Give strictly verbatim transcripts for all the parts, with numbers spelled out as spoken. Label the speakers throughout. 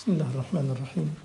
Speaker 1: بسم الله الرحمن الرحيم.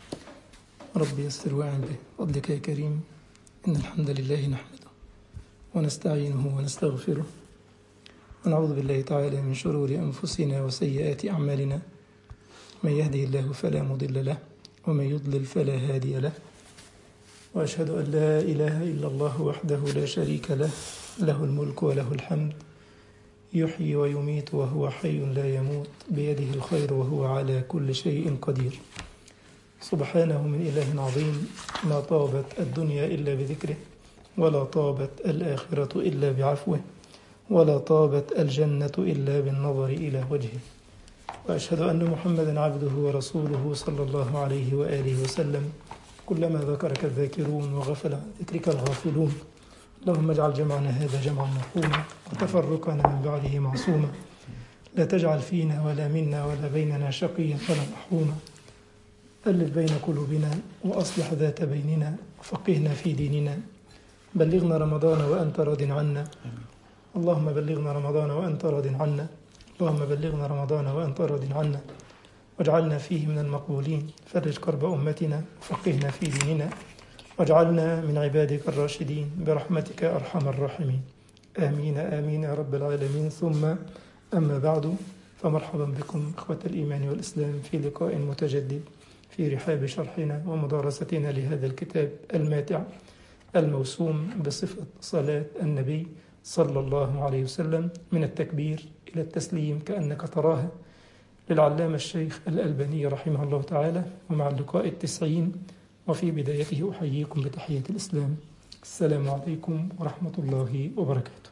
Speaker 1: رب يسر واعن به فضلك يا كريم. إن الحمد لله نحمده ونستعينه ونستغفره ونعوذ بالله تعالى من شرور أنفسنا وسيئات أعمالنا. من يهده الله فلا مضل له ومن يضلل فلا هادي له، وأشهد أن لا إله إلا الله وحده لا شريك له، له الملك وله الحمد، يحيي ويميت وهو حي لا يموت، بيده الخير وهو على كل شيء قدير. سبحانه من إله عظيم، ما طابت الدنيا إلا بذكره، ولا طابت الآخرة إلا بعفوه، ولا طابت الجنة إلا بالنظر إلى وجهه. وأشهد أن محمدا عبده ورسوله صلى الله عليه وآله وسلم. كلما ذكرك الذاكرون وغفل عن ذكرك الغافلون. اللهم اجعل جمعنا هذا جمعا مرحوما وتفرقنا من بعده معصوما، لا تجعل فينا ولا منا ولا بيننا شقيا ولا محروما. ألف بين قلوبنا وأصلح ذات بيننا وفقهنا في ديننا. بلغنا رمضان وأنت راض عنا، اللهم بلغنا رمضان وأنت راض عنا، اللهم بلغنا رمضان وأنت راض عنا، واجعلنا فيه من المقبولين. فرج كرب أمتنا وفقهنا في ديننا، واجعلنا من عبادك الراشدين برحمتك أرحم الراحمين. آمين آمين يا رب العالمين. ثم أما بعد، فمرحبا بكم إخوة الإيمان والإسلام في لقاء متجدد في رحاب شرحنا ومدارستنا لهذا الكتاب الماتع الموسوم بصفة صلاة النبي صلى الله عليه وسلم من التكبير إلى التسليم كأنك تراها، للعلامة الشيخ الألباني رحمه الله تعالى. ومع اللقاء التسعين، وفي بدايته أحييكم بتحية الإسلام، السلام عليكم ورحمة الله وبركاته.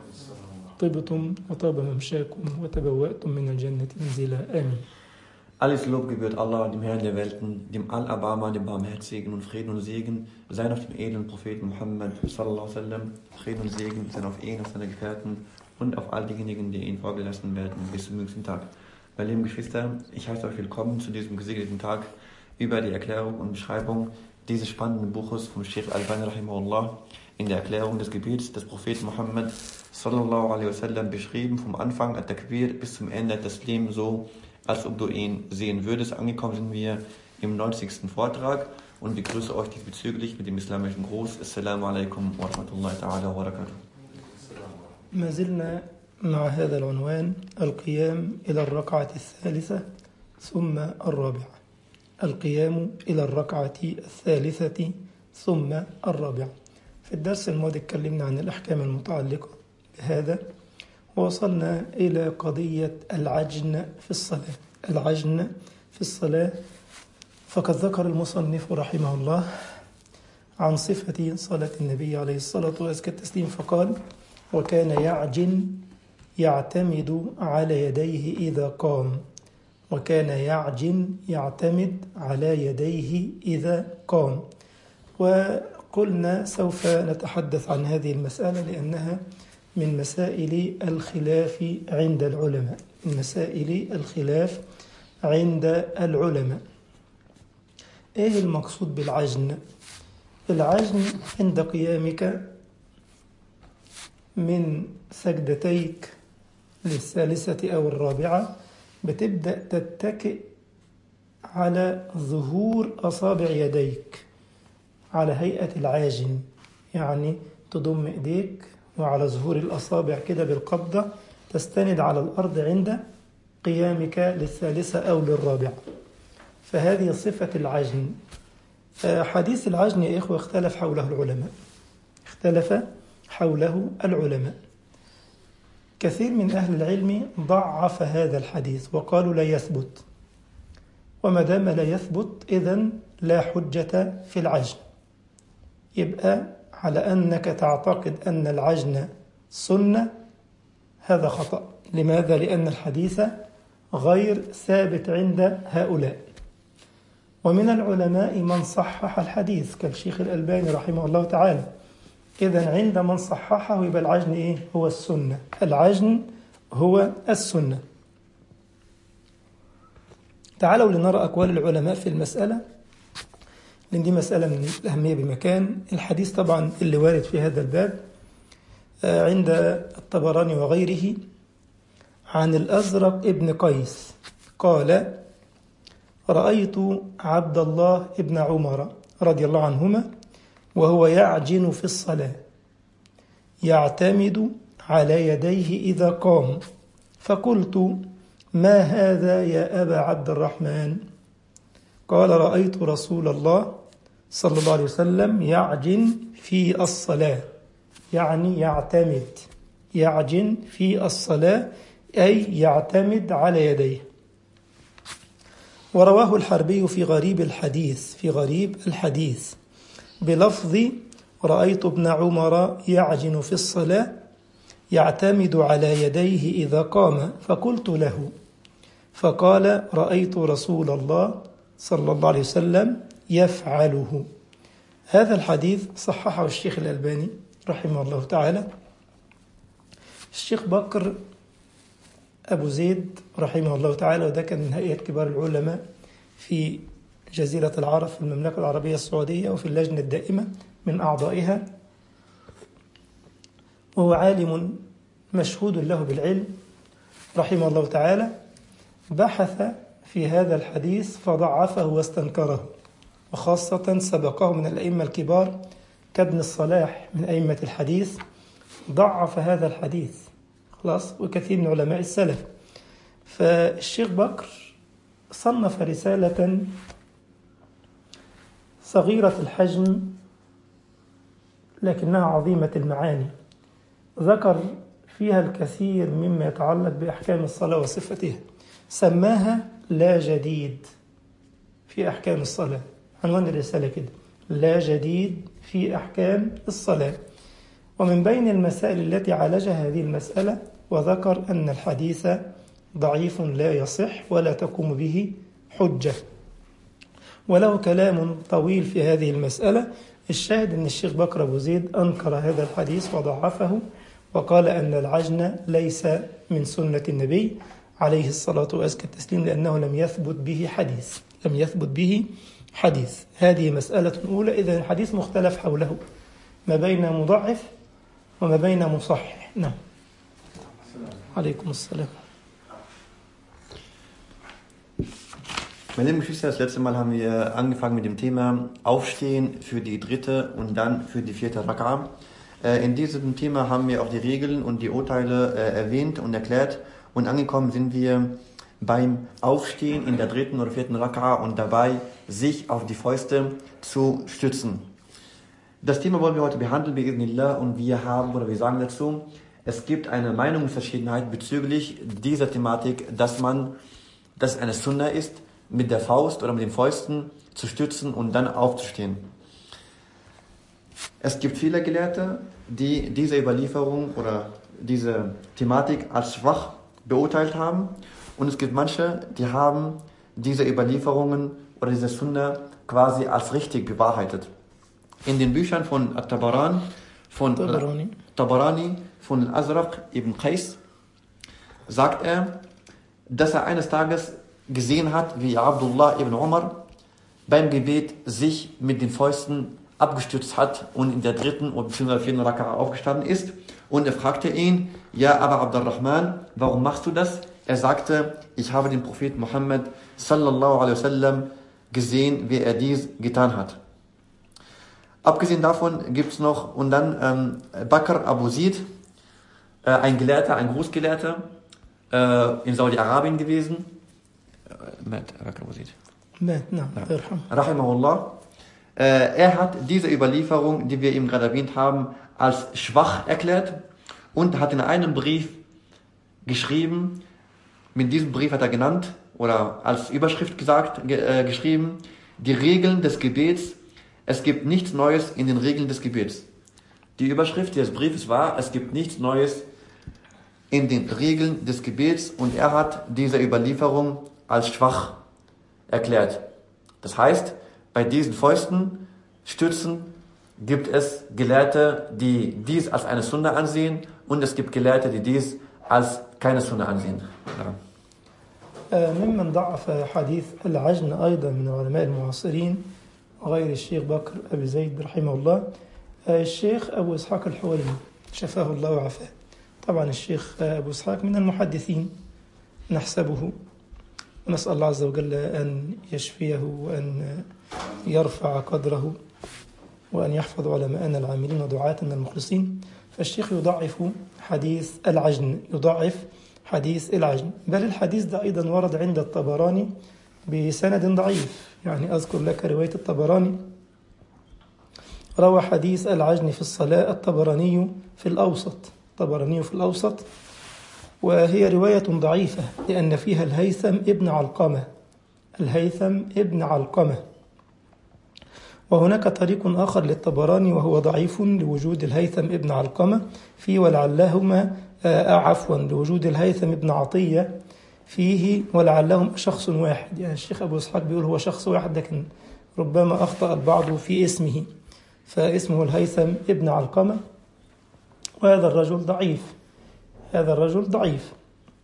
Speaker 1: طبتم وطاب ممشاكم وتبوأتم من الجنة منزلا. آمين.
Speaker 2: Alles Lob gebührt Allah, dem Herrn der Welten, dem Al-Abama, dem Barmherzigen, und Frieden und Segen seien auf dem edlen Propheten Muhammad sallallahu alaihi wasallam. Frieden und Segen seien auf ihn, auf seine Gefährten und auf all diejenigen, die ihn vorgelassen werden bis zum jüngsten Tag. Meine lieben Geschwister, ich heiße euch willkommen zu diesem gesegneten Tag über die Erklärung und Beschreibung dieses spannenden Buches vom Sheikh Al-Albani rahimahullah in der Erklärung des Gebets des Propheten Muhammad sallallahu alaihi wasallam, beschrieben vom Anfang at-Takbir bis zum Ende at-Taslim, so als ob du ihn sehen würdest. Angekommen sind wir im neunzigsten Vortrag und begrüße euch diesbezüglich mit dem islamischen Gruß. Assalamu alaikum wa rahmatullahi ta'ala wa barakatuh.
Speaker 1: ما زلنا مع هذا العنوان: القيام إلى الركعة الثالثة ثم الرابعة. القيام إلى الركعة الثالثة ثم الرابعة. في الدرس الماضي اتكلمنا عن الأحكام المتعلقة بهذا، ووصلنا إلى قضية العجن في الصلاة. العجن في الصلاة، فقد ذكر المصنف رحمه الله عن صفة صلاة النبي عليه الصلاة والتسليم فقال: وكان يعجن يعتمد على يديه إذا قام. وكان يعجن يعتمد على يديه إذا قام. وقلنا سوف نتحدث عن هذه المسألة لأنها من مسائل الخلاف عند العلماء من مسائل الخلاف عند العلماء. إيه المقصود بالعجن؟ العجن عند قيامك من سجدتيك للثالثة أو الرابعة بتبدأ تتكئ على ظهور أصابع يديك على هيئة العاجن، يعني تضم إيديك وعلى ظهور الأصابع كده بالقبضة تستند على الأرض عند قيامك للثالثة أو للرابعة. فهذه صفة العجن. حديث العجن يا إخوة اختلف حوله العلماء اختلف حوله العلماء كثير من أهل العلم ضعف هذا الحديث وقالوا لا يثبت، وما دام لا يثبت إذن لا حجة في العجن. يبقى على أنك تعتقد أن العجن سنة، هذا خطأ. لماذا؟ لأن الحديث غير ثابت عند هؤلاء. ومن العلماء من صحح الحديث كالشيخ الألباني رحمه الله تعالى. إذن عند من صححه يبقى العجن إيه؟ هو السنة. العجن هو السنة. تعالوا لنرى أقوال العلماء في المسألة، لأن دي مسألة من الأهمية بمكان. الحديث طبعا اللي وارد في هذا الباب عند الطبراني وغيره عن الأزرق ابن قيس قال: رأيت عبد الله ابن عمر رضي الله عنهما وهو يعجن في الصلاة يعتمد على يديه إذا قام، فقلت: ما هذا يا أبا عبد الرحمن؟ قال: رأيت رسول الله صلى الله عليه وسلم يعجن في الصلاة، يعني يعتمد، يعجن في الصلاة أي يعتمد على يديه. ورواه الحربي في غريب الحديث في غريب الحديث بلفظ: رأيت ابن عمر يعجن في الصلاة يعتمد على يديه إذا قام، فقلت له، فقال: رأيت رسول الله صلى الله عليه وسلم يفعله. هذا الحديث صححه الشيخ الألباني رحمه الله تعالى. الشيخ بكر أبو زيد رحمه الله تعالى، وده كان من هيئة كبار العلماء في جزيرة العرب في المملكة العربية السعودية وفي اللجنة الدائمة من أعضائها، وهو عالم مشهود له بالعلم رحمه الله تعالى. بحث في هذا الحديث فضعفه واستنكره، وخاصة سبقه من الأئمة الكبار كابن الصلاح من أئمة الحديث ضعف هذا الحديث خلاص، وكثير من علماء السلف. فالشيخ بكر صنف رسالة صغيرة الحجم لكنها عظيمة المعاني، ذكر فيها الكثير مما يتعلق بأحكام الصلاة وصفتها، سماها لا جديد في أحكام الصلاة. عنوان الرسالة كده: لا جديد في أحكام الصلاة. ومن بين المسائل التي عالجها هذه المسألة، وذكر أن الحديث ضعيف لا يصح ولا تقوم به حجة، وله كلام طويل في هذه المسألة. الشاهد أن الشيخ بكر أبو زيد أنكر هذا الحديث وضعفه، وقال أن العجن ليس من سنة النبي عليه الصلاة وأزكى التسليم، لأنه لم يثبت به حديث لم يثبت به حديث. هذه مسألة أولى. إذن الحديث مختلف حوله ما بين مضعف وما بين مصحح. نعم. عليكم السلام.
Speaker 2: Meine lieben Geschwister, das letzte Mal haben wir angefangen mit dem Thema Aufstehen für die dritte und dann für die vierte Raka'a. In diesem Thema haben wir auch die Regeln und die Urteile erwähnt und erklärt, und angekommen sind wir beim Aufstehen in der dritten oder vierten Raka'a und dabei sich auf die Fäuste zu stützen. Das Thema wollen wir heute behandeln, bi'idhnillah, und wir haben, oder wir sagen dazu, es gibt eine Meinungsverschiedenheit bezüglich dieser Thematik, dass man, dass es eine Sunna ist, mit der Faust oder mit den Fäusten zu stützen und dann aufzustehen. Es gibt viele Gelehrte, die diese Überlieferung oder diese Thematik als schwach beurteilt haben, und es gibt manche, die haben diese Überlieferungen oder diese Sunna quasi als richtig bewahrheitet. In den Büchern von At-Tabarani, von Tabarani. Tabarani, von Al-Azraq ibn Qais, sagt er, dass er eines Tages gesehen hat, wie Abdullah ibn Umar beim Gebet sich mit den Fäusten abgestützt hat und in der dritten bzw. vierten Raka'a aufgestanden ist. Und er fragte ihn: Ja, aber Abdurrahman, warum machst du das? Er sagte: Ich habe den Propheten Muhammad sallallahu alaihi wasallam gesehen, wie er dies getan hat. Abgesehen davon gibt es noch, und dann ähm, Bakr Abu Zid, äh, ein Gelehrter, ein Großgelehrter äh, in Saudi-Arabien gewesen. Matt, Bakr Abu Zid. Matt, na, Rahimahullah. Äh, er hat diese Überlieferung, die wir eben gerade erwähnt haben, als schwach erklärt und hat in einem Brief geschrieben, mit diesem Brief hat er genannt, oder als Überschrift gesagt, ge, äh, geschrieben: Die Regeln des Gebets, es gibt nichts Neues in den Regeln des Gebets. Die Überschrift des Briefes war: Es gibt nichts Neues in den Regeln des Gebets, und er hat diese Überlieferung als schwach erklärt. Das heißt, bei diesen Fäusten, Stützen, gibt es Gelehrte, die dies als eine Sunna ansehen, und es gibt Gelehrte, die dies als keine Sunna ansehen. Ja.
Speaker 1: ممن ضعف حديث العجن أيضا من العلماء المعاصرين غير الشيخ بكر أبي زيد رحمه الله الشيخ أبو إسحاق الحويني شفاه الله وعافاه. طبعا الشيخ أبو إسحاق من المحدثين نحسبه، ونسأل الله عز وجل أن يشفيه وأن يرفع قدره وأن يحفظ علماءنا العاملين ودعاتنا المخلصين. فالشيخ يضعف حديث العجن يضعف حديث العجن بل الحديث ده أيضا ورد عند الطبراني بسند ضعيف. يعني أذكر لك رواية الطبراني، روى حديث العجن في الصلاة الطبراني في الأوسط الطبراني في الأوسط وهي رواية ضعيفة لأن فيها الهيثم ابن علقمة الهيثم ابن علقمة وهناك طريق آخر للطبراني وهو ضعيف لوجود الهيثم ابن علقمة فيه ولعلهما آه عفوا لوجود الهيثم ابن عطية فيه ولعلهم شخص واحد. يعني الشيخ أبو إسحاق بيقول هو شخص واحد لكن ربما أخطأ البعض في اسمه، فاسمه الهيثم ابن علقمة وهذا الرجل ضعيف هذا الرجل ضعيف.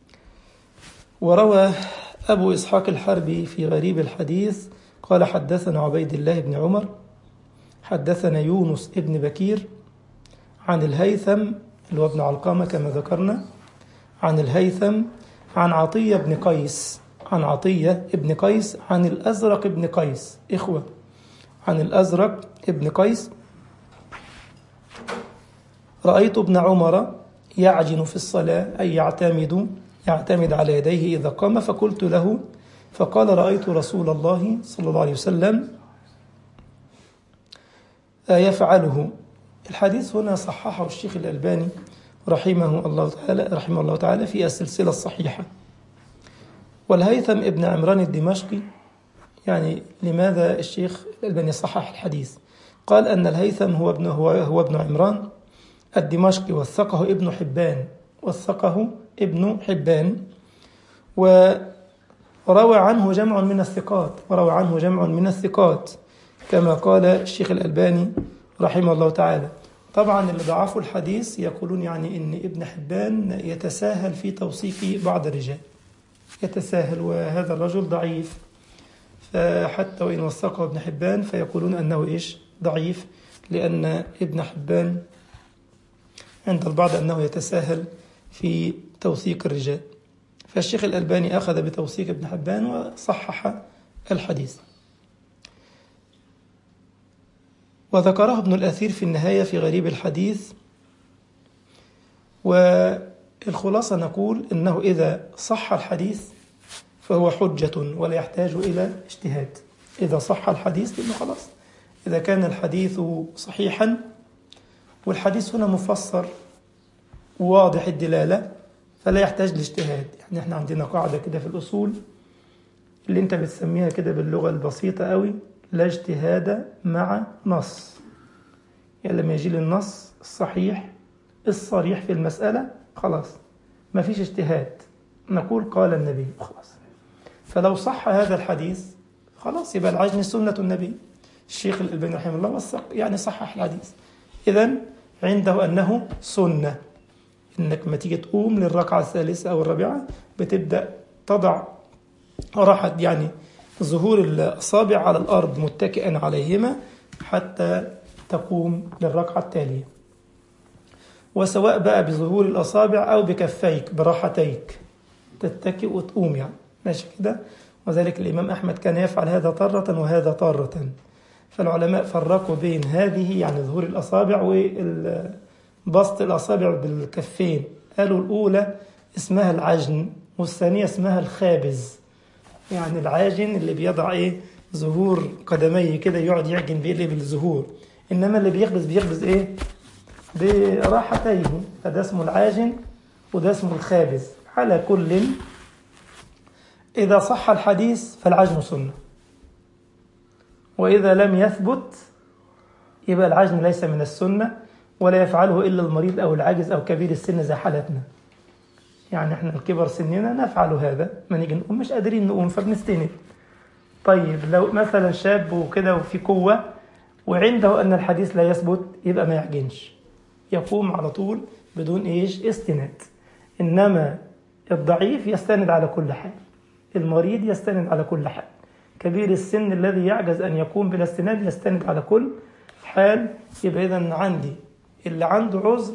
Speaker 1: وروى أبو إسحاق الحربي في غريب الحديث قال حدثنا عبيد الله بن عمر حدثنا يونس ابن بكير عن الهيثم اللي هو ابن علقمة كما ذكرنا عن الهيثم عن عطية بن قيس عن عطية ابن قيس عن الأزرق ابن قيس إخوة عن الأزرق ابن قيس رأيت ابن عمر يعجن في الصلاة أي يعتمد يعتمد على يديه إذا قام فقلت له فقال رأيت رسول الله صلى الله عليه وسلم يفعله. الحديث هنا صححه الشيخ الألباني رحمه الله تعالى رحمه الله تعالى في السلسلة الصحيحة. والهيثم ابن عمران الدمشقي، يعني لماذا الشيخ الألباني صحح الحديث؟ قال أن الهيثم هو ابن هو, هو ابن عمران الدمشقي وثقه ابن حبان وثقه ابن حبان وروى عنه جمع من الثقات وروى عنه جمع من الثقات كما قال الشيخ الألباني رحمه الله تعالى. طبعا اللي ضعفوا الحديث يقولون يعني إن ابن حبان يتساهل في توصيف بعض الرجال يتساهل وهذا الرجل ضعيف، فحتى وإن وثقه ابن حبان فيقولون أنه إيش ضعيف لأن ابن حبان عند البعض أنه يتساهل في توثيق الرجال. فالشيخ الألباني أخذ بتوثيق ابن حبان وصحح الحديث. وذكره ابن الأثير في النهاية في غريب الحديث. والخلاصة نقول إنه إذا صح الحديث فهو حجة ولا يحتاج إلى اجتهاد. إذا صح الحديث لأنه خلاص إذا كان الحديث صحيحا والحديث هنا مفسر واضح الدلالة فلا يحتاج لاجتهاد. يعني احنا عندنا قاعدة كده في الأصول اللي انت بتسميها كده باللغة البسيطة قوي لا اجتهاد مع نص. يعني لما يجي النص الصحيح الصريح في المسألة خلاص ما فيش اجتهاد نقول قال النبي خلاص. فلو صح هذا الحديث خلاص يبقى العجن سنة النبي. الشيخ الألباني رحمه الله وثق يعني صحح الحديث. إذن عنده أنه سنة إنك ما تيجي تقوم للركعة الثالثة أو الرابعة بتبدأ تضع راحة يعني ظهور الأصابع على الأرض متكئا عليهما حتى تقوم للركعة التالية، وسواء بقى بظهور الأصابع أو بكفيك براحتيك تتكئ وتقوم يعني ماشي كده. وذلك الإمام أحمد كان يفعل هذا طرة وهذا طرة. فالعلماء فرقوا بين هذه يعني ظهور الأصابع وبسط الأصابع بالكفين. قالوا الأولى اسمها العجن والثانية اسمها الخابز. يعني العاجن اللي بيضع إيه ظهور قدميه كده يقعد يعجن بيه بالظهور، إنما اللي بيخبز بيخبز إيه براحتيه فده اسمه العاجن وده اسمه الخابز. على كل إذا صح الحديث فالعجن سنة، وإذا لم يثبت يبقى العجن ليس من السنة ولا يفعله إلا المريض أو العاجز أو كبير السن زي حالتنا. يعني احنا الكبر سننا نفعل هذا ما نيجي نقوم مش قادرين نقوم فبنستند. طيب لو مثلا شاب وكده وفي قوة وعنده أن الحديث لا يثبت يبقى ما يعجنش يقوم على طول بدون إيش استناد. إنما الضعيف يستند على كل حال، المريض يستند على كل حال، كبير السن الذي يعجز أن يقوم بلا استناد يستند على كل حال. يبقى إذن عندي اللي عنده عذر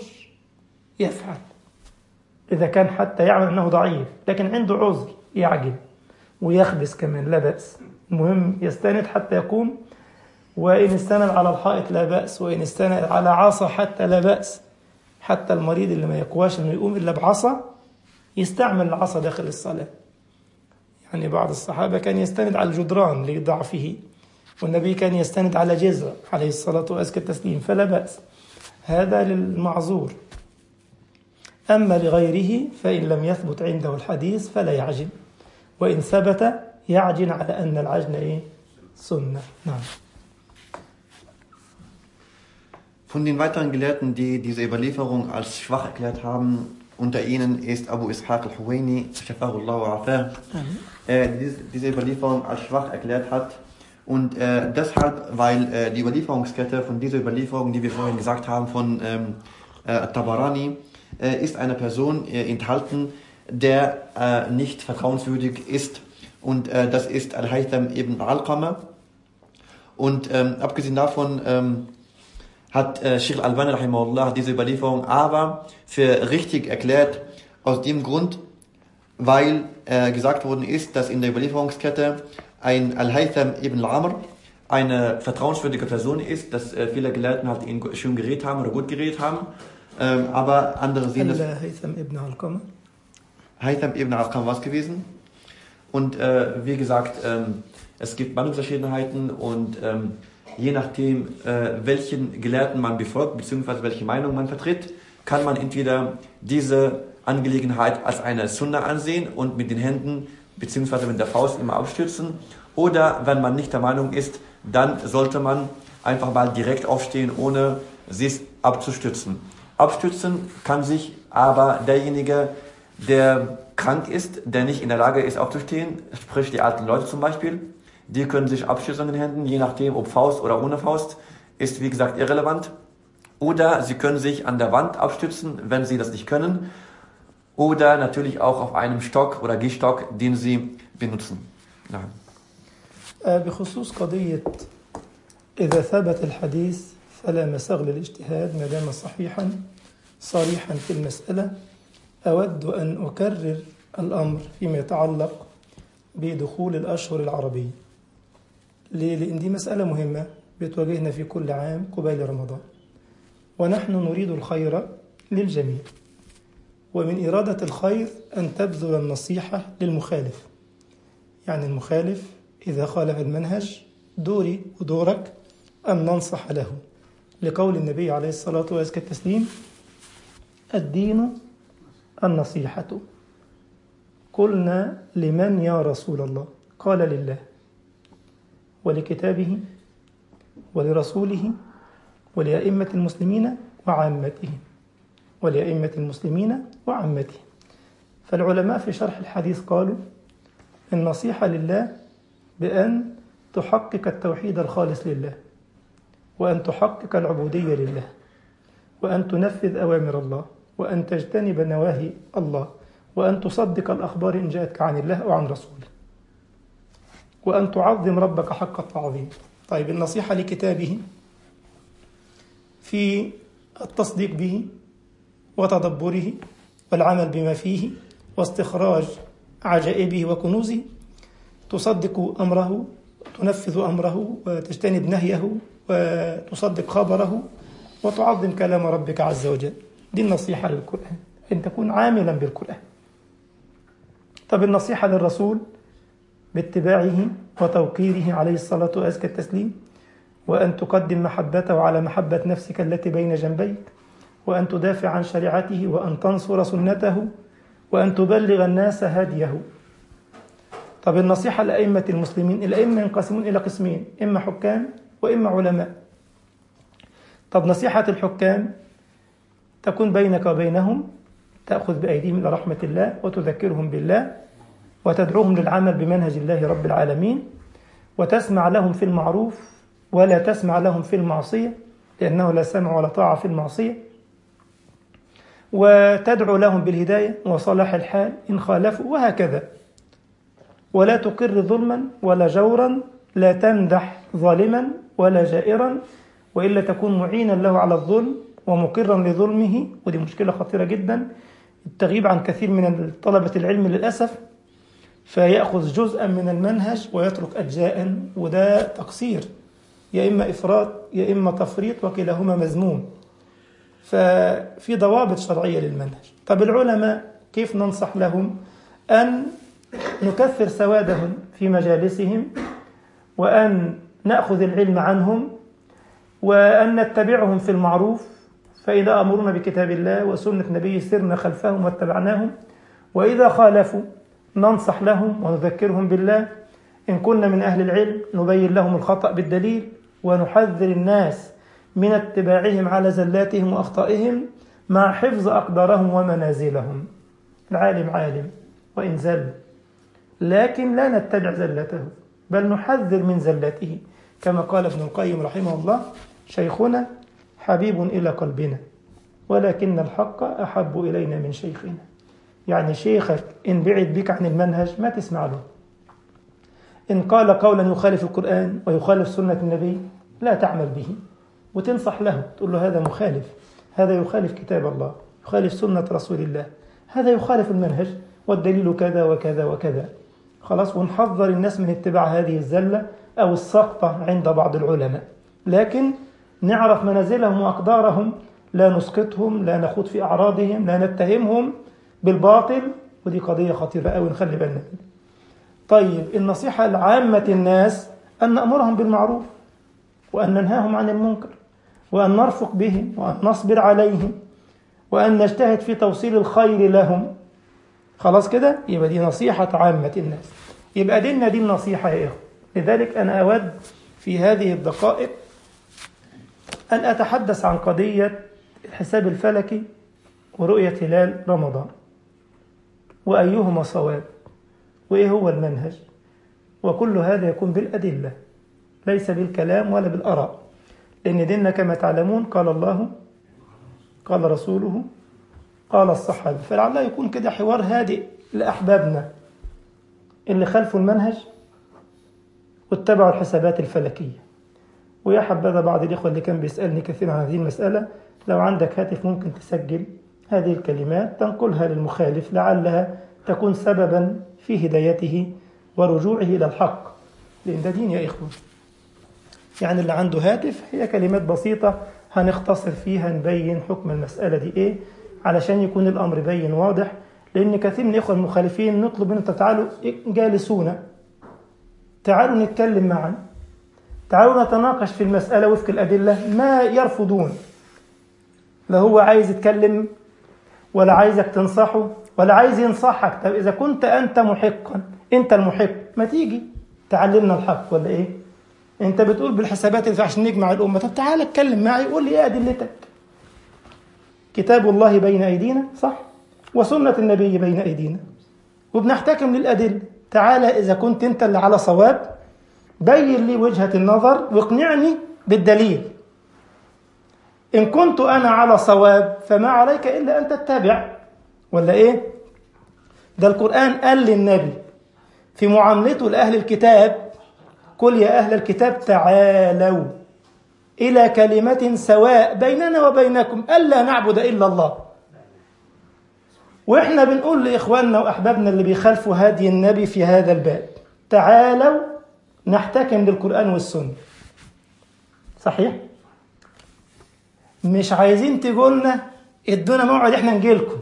Speaker 1: يفعل إذا كان حتى يعمل أنه ضعيف لكن عنده عذر يعجل، ويخبز كمان لا بأس، المهم يستند حتى يقوم. وإن استند على الحائط لا بأس، وإن استند على عصا حتى لا بأس. حتى المريض اللي ما يقواش إنه يقوم إلا بعصا يستعمل العصا داخل الصلاة. يعني بعض الصحابة كان يستند على الجدران لضعفه، والنبي كان يستند على جزر عليه الصلاة وأزكى التسليم، فلا بأس، هذا للمعذور. أما لغيره فإن لم يثبت عنده الحديث فلا يعجن، وإن ثبت يعجن على أن العجن إيه؟ سنة. نعم.
Speaker 2: Von den weiteren Gelehrten, die diese Überlieferung als schwach erklärt haben, unter ihnen ist Abu Ishaq al-Huwaini, Shafahullah wa Afah, äh, diese, diese Überlieferung als schwach erklärt hat. Und äh, deshalb, weil äh, die Überlieferungskette von dieser Überlieferung, die wir vorhin gesagt haben, von ähm, äh, Tabarani, äh, ist eine Person äh, enthalten, der äh, nicht vertrauenswürdig ist. Und äh, das ist Al-Haytham ibn Alqama. Und ähm, abgesehen davon ähm, hat äh, Sheikh Al-Albani rahimahullah diese Überlieferung aber für richtig erklärt, aus dem Grund, weil äh, gesagt worden ist, dass in der Überlieferungskette ein Al-Haytham ibn Amr eine vertrauenswürdige Person ist, dass äh, viele Gelehrten halt ihn schön geredet haben oder gut geredet haben, ähm, aber andere sehen das...
Speaker 1: Al-Haytham ibn Alqama.
Speaker 2: Haytham ibn Alqama war es gewesen. Und äh, wie gesagt, ähm, es gibt Meinungsverschiedenheiten und ähm, je nachdem, äh, welchen Gelehrten man befolgt, beziehungsweise welche Meinung man vertritt, kann man entweder diese Angelegenheit als eine Sunna ansehen und mit den Händen, beziehungsweise mit der Faust immer abstützen, oder wenn man nicht der Meinung ist, dann sollte man einfach mal direkt aufstehen, ohne sich abzustützen. Abstützen kann sich aber derjenige, der krank ist, der nicht in der Lage ist aufzustehen, sprich die alten Leute zum Beispiel, die können sich abstützen in den Händen, je nachdem ob Faust oder ohne Faust, ist wie gesagt irrelevant. Oder sie können sich an der Wand abstützen, wenn sie das nicht können. Oder natürlich auch auf einem Stock oder Gehstock, den sie benutzen. نعم.
Speaker 1: بخصوص قضية إذا ثبت الحديث فلا مساغ للاجتهاد ما دام صحيحا صريحا في المسألة، أود أن أكرر الأمر فيما يتعلق بدخول الأشهر العربية. ليه؟ لأن دي مسألة مهمة بتواجهنا في كل عام قبيل رمضان، ونحن نريد الخير للجميع، ومن إرادة الخير أن تبذل النصيحة للمخالف. يعني المخالف إذا خالف المنهج دوري ودورك أن ننصح له، لقول النبي عليه الصلاة وأزكى التسليم: الدين النصيحة. قلنا: لمن يا رسول الله؟ قال: لله ولكتابه ولرسوله ولأئمة المسلمين وعامتهم ولأئمة المسلمين وعامتهم. فالعلماء في شرح الحديث قالوا: النصيحة لله بأن تحقق التوحيد الخالص لله، وأن تحقق العبودية لله، وأن تنفذ أوامر الله، وأن تجتنب نواهي الله، وأن تصدق الأخبار إن جاءتك عن الله أو عن رسوله، وأن تعظم ربك حق التعظيم. طيب، النصيحة لكتابه في التصديق به وتدبره والعمل بما فيه واستخراج عجائبه وكنوزه، تصدق أمره، تنفذ أمره، وتجتنب نهيه، وتصدق خبره، وتعظم كلام ربك عز وجل. دي النصيحة للقرآن، أن تكون عاملا بالقرآن. طب النصيحة للرسول باتباعه وتوقيره عليه الصلاة وأزكى التسليم، وأن تقدم محبته على محبة نفسك التي بين جنبيك، وأن تدافع عن شريعته، وأن تنصر سنته، وأن تبلغ الناس هديه. طب النصيحة لأئمة المسلمين، الأئمة ينقسمون إلى قسمين: إما حكام وإما علماء. طب نصيحة الحكام تكون بينك وبينهم، تأخذ بأيديهم إلى رحمة الله وتذكرهم بالله وتدعوهم للعمل بمنهج الله رب العالمين، وتسمع لهم في المعروف ولا تسمع لهم في المعصية، لأنه لا سمع ولا طاعة في المعصية، وتدعو لهم بالهداية وصلاح الحال إن خالفوا، وهكذا. ولا تقر ظلما ولا جورا، لا تمدح ظالما ولا جائرا، وإلا تكون معينا له على الظلم ومقرا لظلمه، ودي مشكلة خطيرة جدا التغيب عن كثير من طلبة العلم للأسف. فيأخذ جزءا من المنهج ويترك أجزاء، وده تقصير، يا إما إفراط يا إما تفريط، وكلاهما مذموم. ففي ضوابط شرعية للمنهج. طب العلماء كيف ننصح لهم؟ أن نكثر سوادهم في مجالسهم، وأن نأخذ العلم عنهم، وأن نتبعهم في المعروف، فإذا أمرنا بكتاب الله وسنة نبيه سرنا خلفهم واتبعناهم، وإذا خالفوا ننصح لهم ونذكرهم بالله. إن كنا من أهل العلم نبين لهم الخطأ بالدليل، ونحذر الناس من اتباعهم على زلاتهم وأخطائهم مع حفظ أقدارهم ومنازلهم. العالم عالم وإن زل، لكن لا نتبع زلته، بل نحذر من زلته، كما قال ابن القيم رحمه الله: شيخنا حبيب إلى قلبنا، ولكن الحق أحب إلينا من شيخنا. يعني شيخك إن بعد بك عن المنهج ما تسمع له، إن قال قولا يخالف القرآن ويخالف سنة النبي لا تعمل به، وتنصح له تقول له هذا مخالف، هذا يخالف كتاب الله، يخالف سنة رسول الله، هذا يخالف المنهج، والدليل كذا وكذا وكذا. خلاص، ونحذر الناس من اتباع هذه الزلة أو السقطة عند بعض العلماء، لكن نعرف منازلهم وأقدارهم، لا نسقطهم، لا نخوض في أعراضهم، لا نتهمهم بالباطل، ودي قضية خطيرة أوي نخلي بالنا. طيب، النصيحة لعامة الناس أن نأمرهم بالمعروف، وأن ننهاهم عن المنكر، وأن نرفق بهم، وأن نصبر عليهم، وأن نجتهد في توصيل الخير لهم. خلاص كده، يبقى دي نصيحة عامة الناس. يبقى ديننا دي النصيحة يا إخوة. لذلك أنا أود في هذه الدقائق أن أتحدث عن قضية الحساب الفلكي ورؤية هلال رمضان، وأيهما صواب، وإيه هو المنهج، وكل هذا يكون بالأدلة ليس بالكلام ولا بالآراء، لأن ديننا كما تعلمون قال الله قال رسوله قال الصحابة. فلعله يكون كده حوار هادئ لأحبابنا اللي خلفوا المنهج واتبعوا الحسابات الفلكية. ويا حبذا بعض الإخوة اللي كان بيسألني كثيرا عن هذه المسألة، لو عندك هاتف ممكن تسجل هذه الكلمات تنقلها للمخالف، لعلها تكون سببا في هدايته ورجوعه إلى الحق، لأن ده دين يا إخوة. يعني اللي عنده هاتف هي كلمات بسيطة هنختصر فيها، نبين حكم المسألة دي إيه علشان يكون الأمر بين واضح. لأن كثير من الإخوة المخالفين نطلب منهم تعالوا جالسونا، تعالوا نتكلم معا، تعالوا نتناقش في المسألة وفق الأدلة، ما يرفضون. لا هو عايز يتكلم ولا عايزك تنصحه ولا عايز ينصحك. طب إذا كنت أنت محقا، أنت المحق، ما تيجي تعلمنا الحق ولا إيه؟ أنت بتقول بالحسابات اللي عشان نجمع الأمة، طب تعالى اتكلم معي قول لي إيه أدلتك. كتاب الله بين أيدينا صح، وسنة النبي بين أيدينا، وبنحتكم للأدلة. تعالى إذا كنت أنت اللي على صواب بين لي وجهة النظر واقنعني بالدليل. إن كنت أنا على صواب فما عليك إلا أن تتبع، ولا إيه؟ ده القرآن قال للنبي في معاملته لأهل الكتاب: قل يا أهل الكتاب تعالوا إلى كلمة سواء بيننا وبينكم ألا نعبد إلا الله. وإحنا بنقول لإخواننا وأحبابنا اللي بيخالفوا هدي النبي في هذا الباب: تعالوا نحتكم للقرآن والسنة. صحيح؟ مش عايزين تقولنا ادونا موعد احنا نجيلكم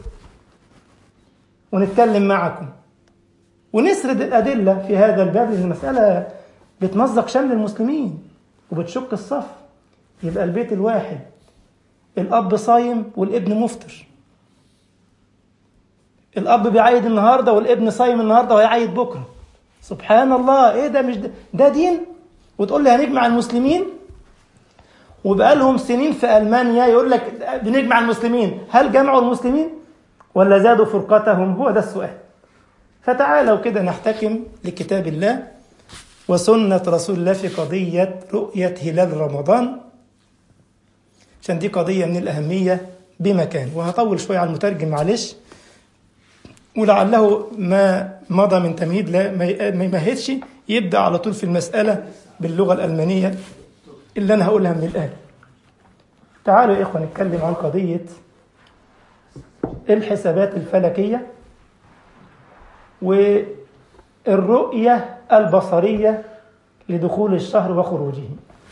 Speaker 1: ونتكلم معكم ونسرد الأدلة في هذا الباب، لأن المسألة بتمزق شمل المسلمين وبتشق الصف. يبقى البيت الواحد الأب صايم والابن مفطر، الأب بيعيد النهاردة والابن صايم النهاردة وهيعيد بكرة. سبحان الله، ايه ده؟ مش ده, ده دين؟ وتقول لي هنجمع المسلمين؟ وبقى لهم سنين في ألمانيا يقول لك بنجمع المسلمين. هل جمعوا المسلمين ولا زادوا فرقتهم؟ هو ده السؤال. فتعالوا كده نحتكم لكتاب الله وسنة رسول الله في قضية رؤية هلال رمضان، عشان دي قضية من الأهمية بمكان. وهطول شوية على المترجم معلش، ولعله ما مضى من تمهيد لا ما يمهدش يبدأ على طول في المسألة باللغة الألمانية اللي أنا هقولها من الآن. تعالوا يا إخوة نتكلم عن قضية الحسابات الفلكية الرؤية البصرية لدخول الشهر وخروجه.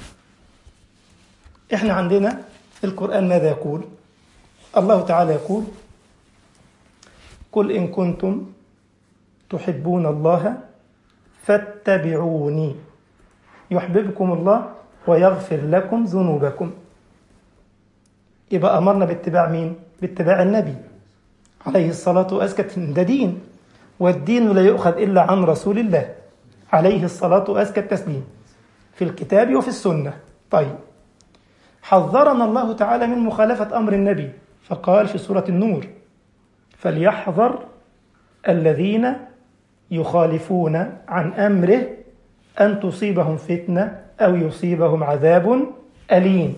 Speaker 1: احنا عندنا القرآن ماذا يقول؟ الله تعالى يقول: قل إن كنتم تحبون الله فاتبعوني يحببكم الله ويغفر لكم ذنوبكم. يبقى أمرنا باتباع مين؟ باتباع النبي عليه الصلاة والسلام. ده دين، والدين لا يؤخذ إلا عن رسول الله عليه الصلاة وأزكى التسليم في الكتاب وفي السنة. طيب، حذرنا الله تعالى من مخالفة أمر النبي فقال في سورة النور: فليحذر الذين يخالفون عن أمره أن تصيبهم فتنة أو يصيبهم عذاب أليم.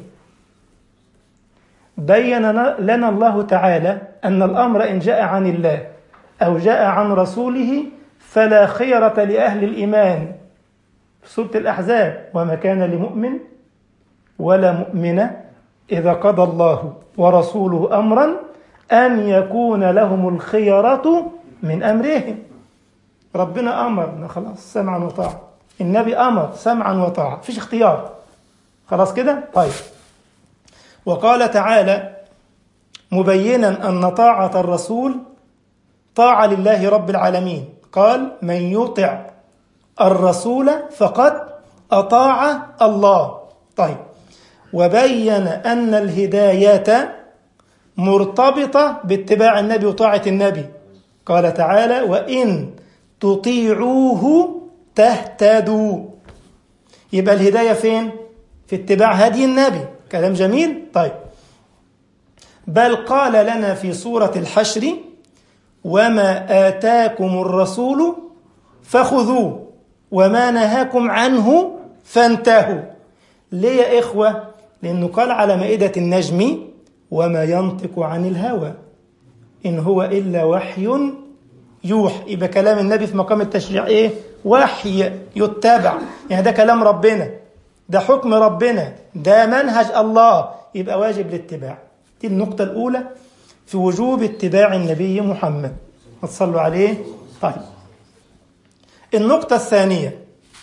Speaker 1: بين لنا الله تعالى أن الأمر إن جاء عن الله أو جاء عن رسوله فلا خيرة لأهل الإيمان في سورة الأحزاب: وما كان لمؤمن ولا مؤمنة إذا قضى الله ورسوله أمرا أن يكون لهم الخيرة من أمرهم. ربنا أمر خلاص سمعا وطاعة، النبي أمر سمعا وطاعة، فيش اختيار، خلاص كده. طيب، وقال تعالى مبينا أن طاعة الرسول طاعة لله رب العالمين، قال: من يطع الرسول فقد أطاع الله. طيب، وبين أن الهداية مرتبطة باتباع النبي وطاعة النبي، قال تعالى: وإن تطيعوه تهتدوا. يبقى الهداية فين؟ في اتباع هدي النبي. كلام جميل. طيب، بل قال لنا في سورة الحشر: وما آتاكم الرسول فخذوه وما نهاكم عنه فانتهوا. ليه يا إخوة؟ لأنه قال على مائدة النجم: وما ينطق عن الهوى إن هو إلا وحي يوحى. يبقى كلام النبي في مقام التشريع إيه؟ وحي يتبع، يعني ده كلام ربنا، ده حكم ربنا، ده منهج الله، يبقى واجب الاتباع. دي النقطة الأولى في وجوب اتباع النبي محمد، ما تصلوا عليه. طيب، النقطة الثانية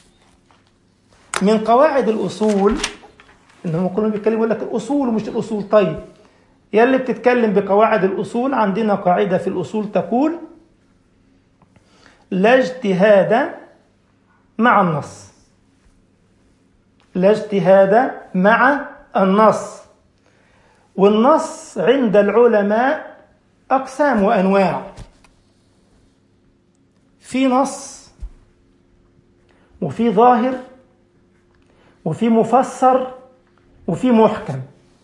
Speaker 1: من قواعد الأصول، إنهم كلهم بيتكلموا يقول لك الأصول ومش الأصول. طيب، يلي بتتكلم بقواعد الأصول، عندنا قاعدة في الأصول تقول: لا اجتهاد مع النص. لا اجتهاد مع النص. والنص عند العلماء أقسام وأنواع. في نص وفي ظاهر وفي مفسر وفي محكم.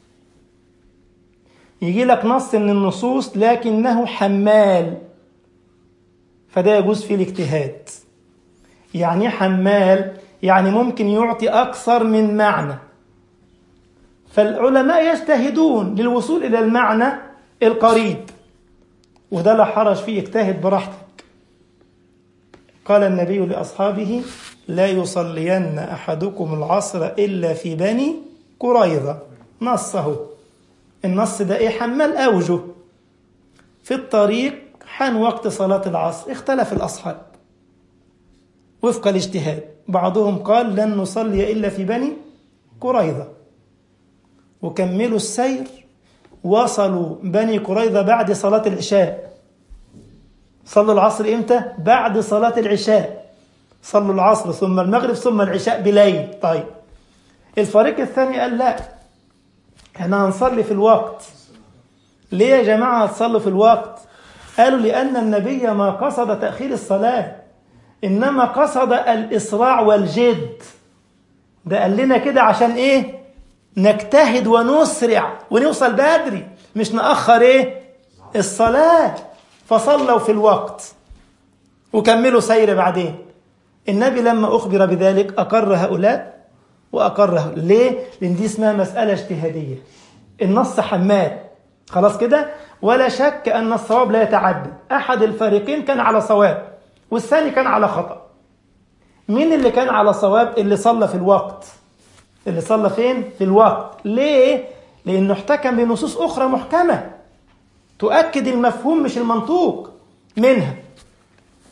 Speaker 1: يجي لك نص من النصوص لكنه حمال، فده يجوز فيه الاجتهاد. يعني حمال يعني ممكن يعطي أكثر من معنى، فالعلماء يجتهدون للوصول إلى المعنى القريب، وده لا حرج فيه، اجتهد براحتك. قال النبي لأصحابه: لا يصلين أحدكم العصر إلا في بني قريظة. نصه، النص ده إيه؟ حمل أوجه. في الطريق حان وقت صلاة العصر، اختلف الأصحاب وفق الاجتهاد، بعضهم قال لن نصلي إلا في بني قريظة، وكملوا السير، وصلوا بني قريظة بعد صلاة العشاء. صلوا العصر إمتى؟ بعد صلاة العشاء. صلوا العصر ثم المغرب ثم العشاء بليل. طيب، الفريق الثاني قال لا، احنا هنصلي في الوقت. ليه يا جماعة هتصلوا في الوقت؟ قالوا لأن النبي ما قصد تأخير الصلاة، إنما قصد الإسراع والجد. ده قال لنا كده عشان إيه؟ نجتهد ونسرع ونوصل بدري، مش نأخر إيه؟ الصلاة. فصلوا في الوقت وكملوا سير بعدين. النبي لما أخبر بذلك أقر هؤلاء وأقر هؤلاء. ليه؟ لأن دي اسمها مسألة اجتهادية، النص حمال، خلاص كده. ولا شك أن الصواب لا يتعدد، أحد الفريقين كان على صواب والثاني كان على خطأ. مين اللي كان على صواب؟ اللي صلى في الوقت. اللي صلى فين؟ في الوقت. ليه؟ لأنه احتكم بنصوص أخرى محكمة تؤكد المفهوم مش المنطوق منها.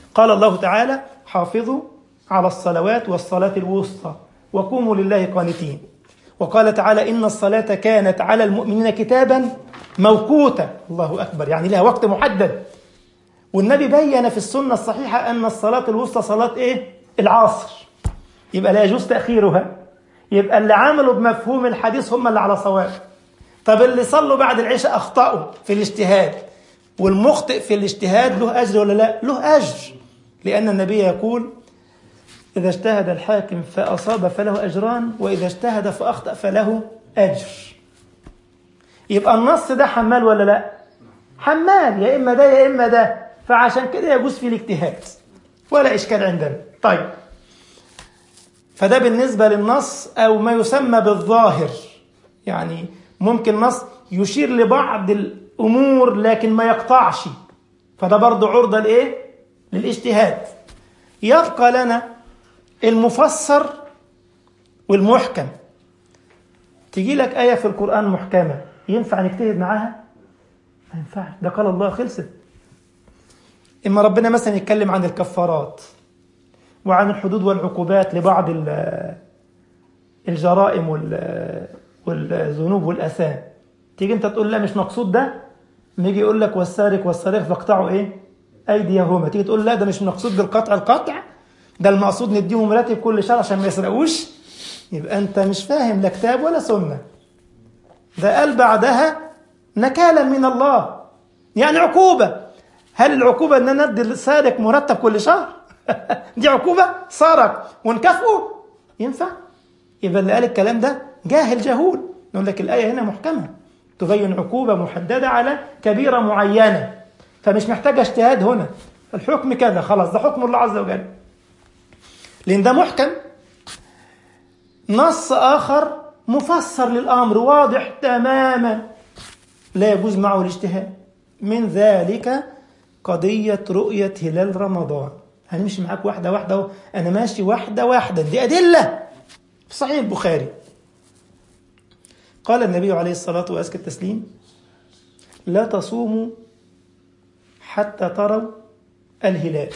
Speaker 1: قال الله تعالى حافظوا على الصلوات والصلاة الوسطى وقوموا لله قانتين. وقال تعالى إن الصلاة كانت على المؤمنين كتابا موقوتا. الله أكبر، يعني لها وقت محدد. والنبي بيّن في السنة الصحيحة أن الصلاة الوسطى صلاة إيه؟ العصر، يبقى لا يجوز تأخيرها. يبقى اللي عملوا بمفهوم الحديث هم اللي على صواب. طب اللي صلوا بعد العشاء أخطأوا في الاجتهاد، والمخطئ في الاجتهاد له أجر ولا لا؟ له أجر، لأن النبي يقول إذا اجتهد الحاكم فأصاب فله أجران، وإذا اجتهد فأخطأ فله أجر. يبقى النص ده حمال ولا لا؟ حمال، يا إما ده يا إما ده، فعشان كده يجوز فيه الاجتهاد ولا إشكال عندنا. طيب، فده بالنسبة للنص أو ما يسمى بالظاهر، يعني ممكن نص يشير لبعض الأمور لكن ما يقطعش، فده برضو عرضة لإيه؟ للاجتهاد. يبقى لنا المفسر والمحكم. تجي لك آية في القرآن محكمة، ينفع نجتهد معاها؟ ما ينفعش، ده قال الله خلصت. إما ربنا مثلا يتكلم عن الكفارات وعن الحدود والعقوبات لبعض الجرائم والذنوب والآثام، تيجي انت تقول لا مش مقصود ده، يجي يقول لك والسارق والسارق فاقطعوا ايه ايديهما، تيجي تقول لا ده مش مقصود بالقطع القطع، ده المقصود نديهم راتب كل شهر عشان ما يسرقوش. يبقى انت مش فاهم لا كتاب ولا سنة. ده قال بعدها نكالا من الله، يعني عقوبة. هل العقوبة ان انا ادي السارق مرتب كل شهر؟ دي عقوبة؟ سرق ونكافئه؟ ينفع؟ يبقى اللي قال الكلام ده جاهل جهول. نقول لك الآية هنا محكمة تبين عقوبة محددة على كبيرة معينة، فمش محتاجة اجتهاد هنا. الحكم كذا، خلاص ده حكم الله عز وجل، لأن ده محكم. نص آخر مفسر للأمر واضح تماما لا يجوز معه الاجتهاد. من ذلك قضية رؤية هلال رمضان. هنمشي معاك واحدة واحدة، أنا ماشي واحدة واحدة، دي أدلة في صحيح البخاري. قال النبي عليه الصلاة وأزكى التسليم لا تصوموا حتى تروا الهلال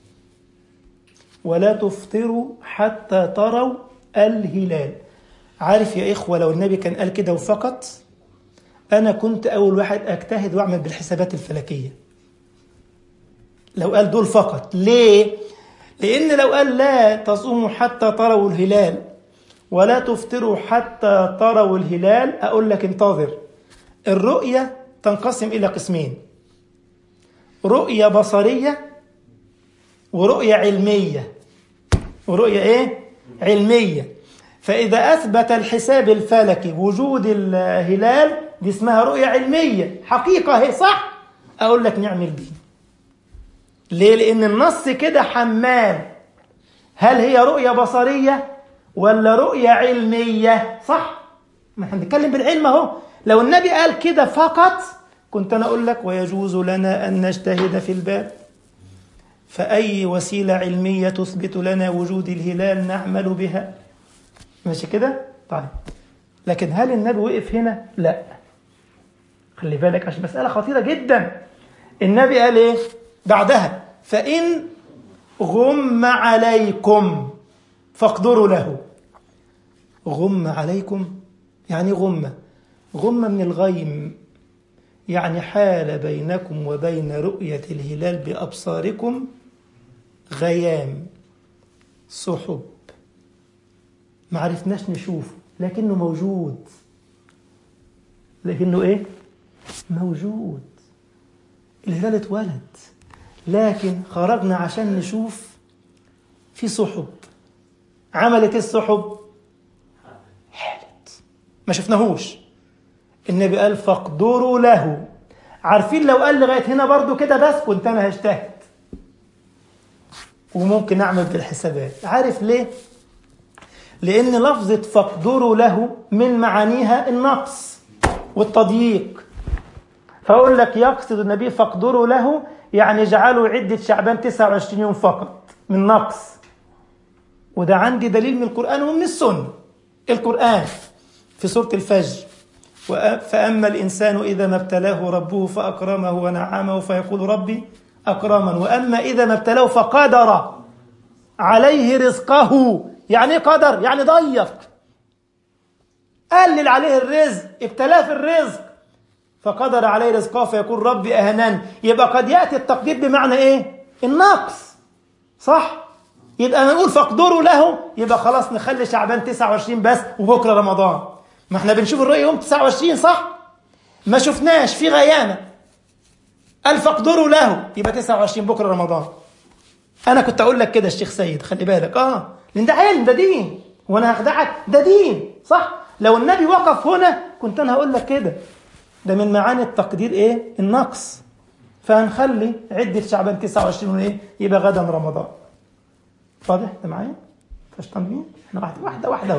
Speaker 1: ولا تفطروا حتى تروا الهلال. عارف يا إخوة، لو النبي كان قال كده وفقط، أنا كنت أول واحد أجتهد وأعمل بالحسابات الفلكية. لو قال دول فقط. ليه؟ لأن لو قال لا تصوموا حتى تروا الهلال ولا تفطروا حتى تروا الهلال، أقول لك انتظر. الرؤية تنقسم إلى قسمين: رؤية بصرية ورؤية علمية. ورؤية إيه؟ علمية. فإذا أثبت الحساب الفلكي وجود الهلال، دي اسمها رؤية علمية، حقيقة هي صح، أقول لك نعمل بيه. ليه؟ لأن النص كده حمال. هل هي رؤية بصرية ولا رؤية علمية؟ صح؟ ما احنا بنتكلم بالعلم اهو. لو النبي قال كده فقط كنت أنا أقول لك ويجوز لنا أن نجتهد في الباب، فأي وسيلة علمية تثبت لنا وجود الهلال نعمل بها. ماشي كده؟ طيب، لكن هل النبي وقف هنا؟ لا، خلي بالك عشان مسألة خطيرة جدا. النبي قال إيه بعدها؟ فإن غم عليكم فاقدروا له. غم عليكم يعني غمة غمة من الغيم، يعني حال بينكم وبين رؤية الهلال بأبصاركم غيام، سحب، ما عرفناش نشوفه لكنه موجود. لكنه ايه؟ موجود. الهلال اتولد لكن خرجنا عشان نشوف في سحب. عملت السحب حالت، ما شفناهوش. النبي قال فاقدروا له. عارفين لو قال لغاية هنا برضو كده بس كنت أنا هجتهد وممكن أعمل بالحسابات. عارف ليه؟ لأن لفظة فاقدروا له من معانيها النقص والتضييق. فأقول لك يقصد النبي فاقدروا له يعني اجعلوا عدة شعبان تسعة وعشرين يوم فقط من نقص. وده عندي دليل من القرآن ومن السنة. القرآن في سورة الفجر فأما الإنسان إذا ما ابتلاه ربه فأكرمه ونعمه فيقول ربي أكرما، وأما إذا ما ابتلاه فقدر عليه رزقه. يعني قدر يعني ضيق، قلل عليه الرزق، ابتلاه في الرزق فقدر عليه رزقه فيقول ربي أهنان. يبقى قد يأتي التقدير بمعنى إيه؟ النقص، صح؟ يبقى نقول فاقدروا له، يبقى خلاص نخلي شعبان تسعة وعشرين بس وبكرة رمضان. ما احنا بنشوف الرؤية يوم تسعة وعشرين، صح؟ ما شفناش في غيامة، قال فاقدروا له، يبقى تسعة وعشرين بكرة رمضان. أنا كنت أقول لك كده الشيخ سيد، خلي بالك، آه لأن ده علم، ده دين، وأنا هخدعك، ده دين، صح؟ لو النبي وقف هنا كنت أنا هقول لك كده، ده من معاني التقدير إيه؟ النقص. فهنخلي عدة شعبان تسعة وعشرين إيه؟ يبقى غدا رمضان. واضح ده معايا؟ فاش تنبيه؟ احنا واحدة واحدة واحدة.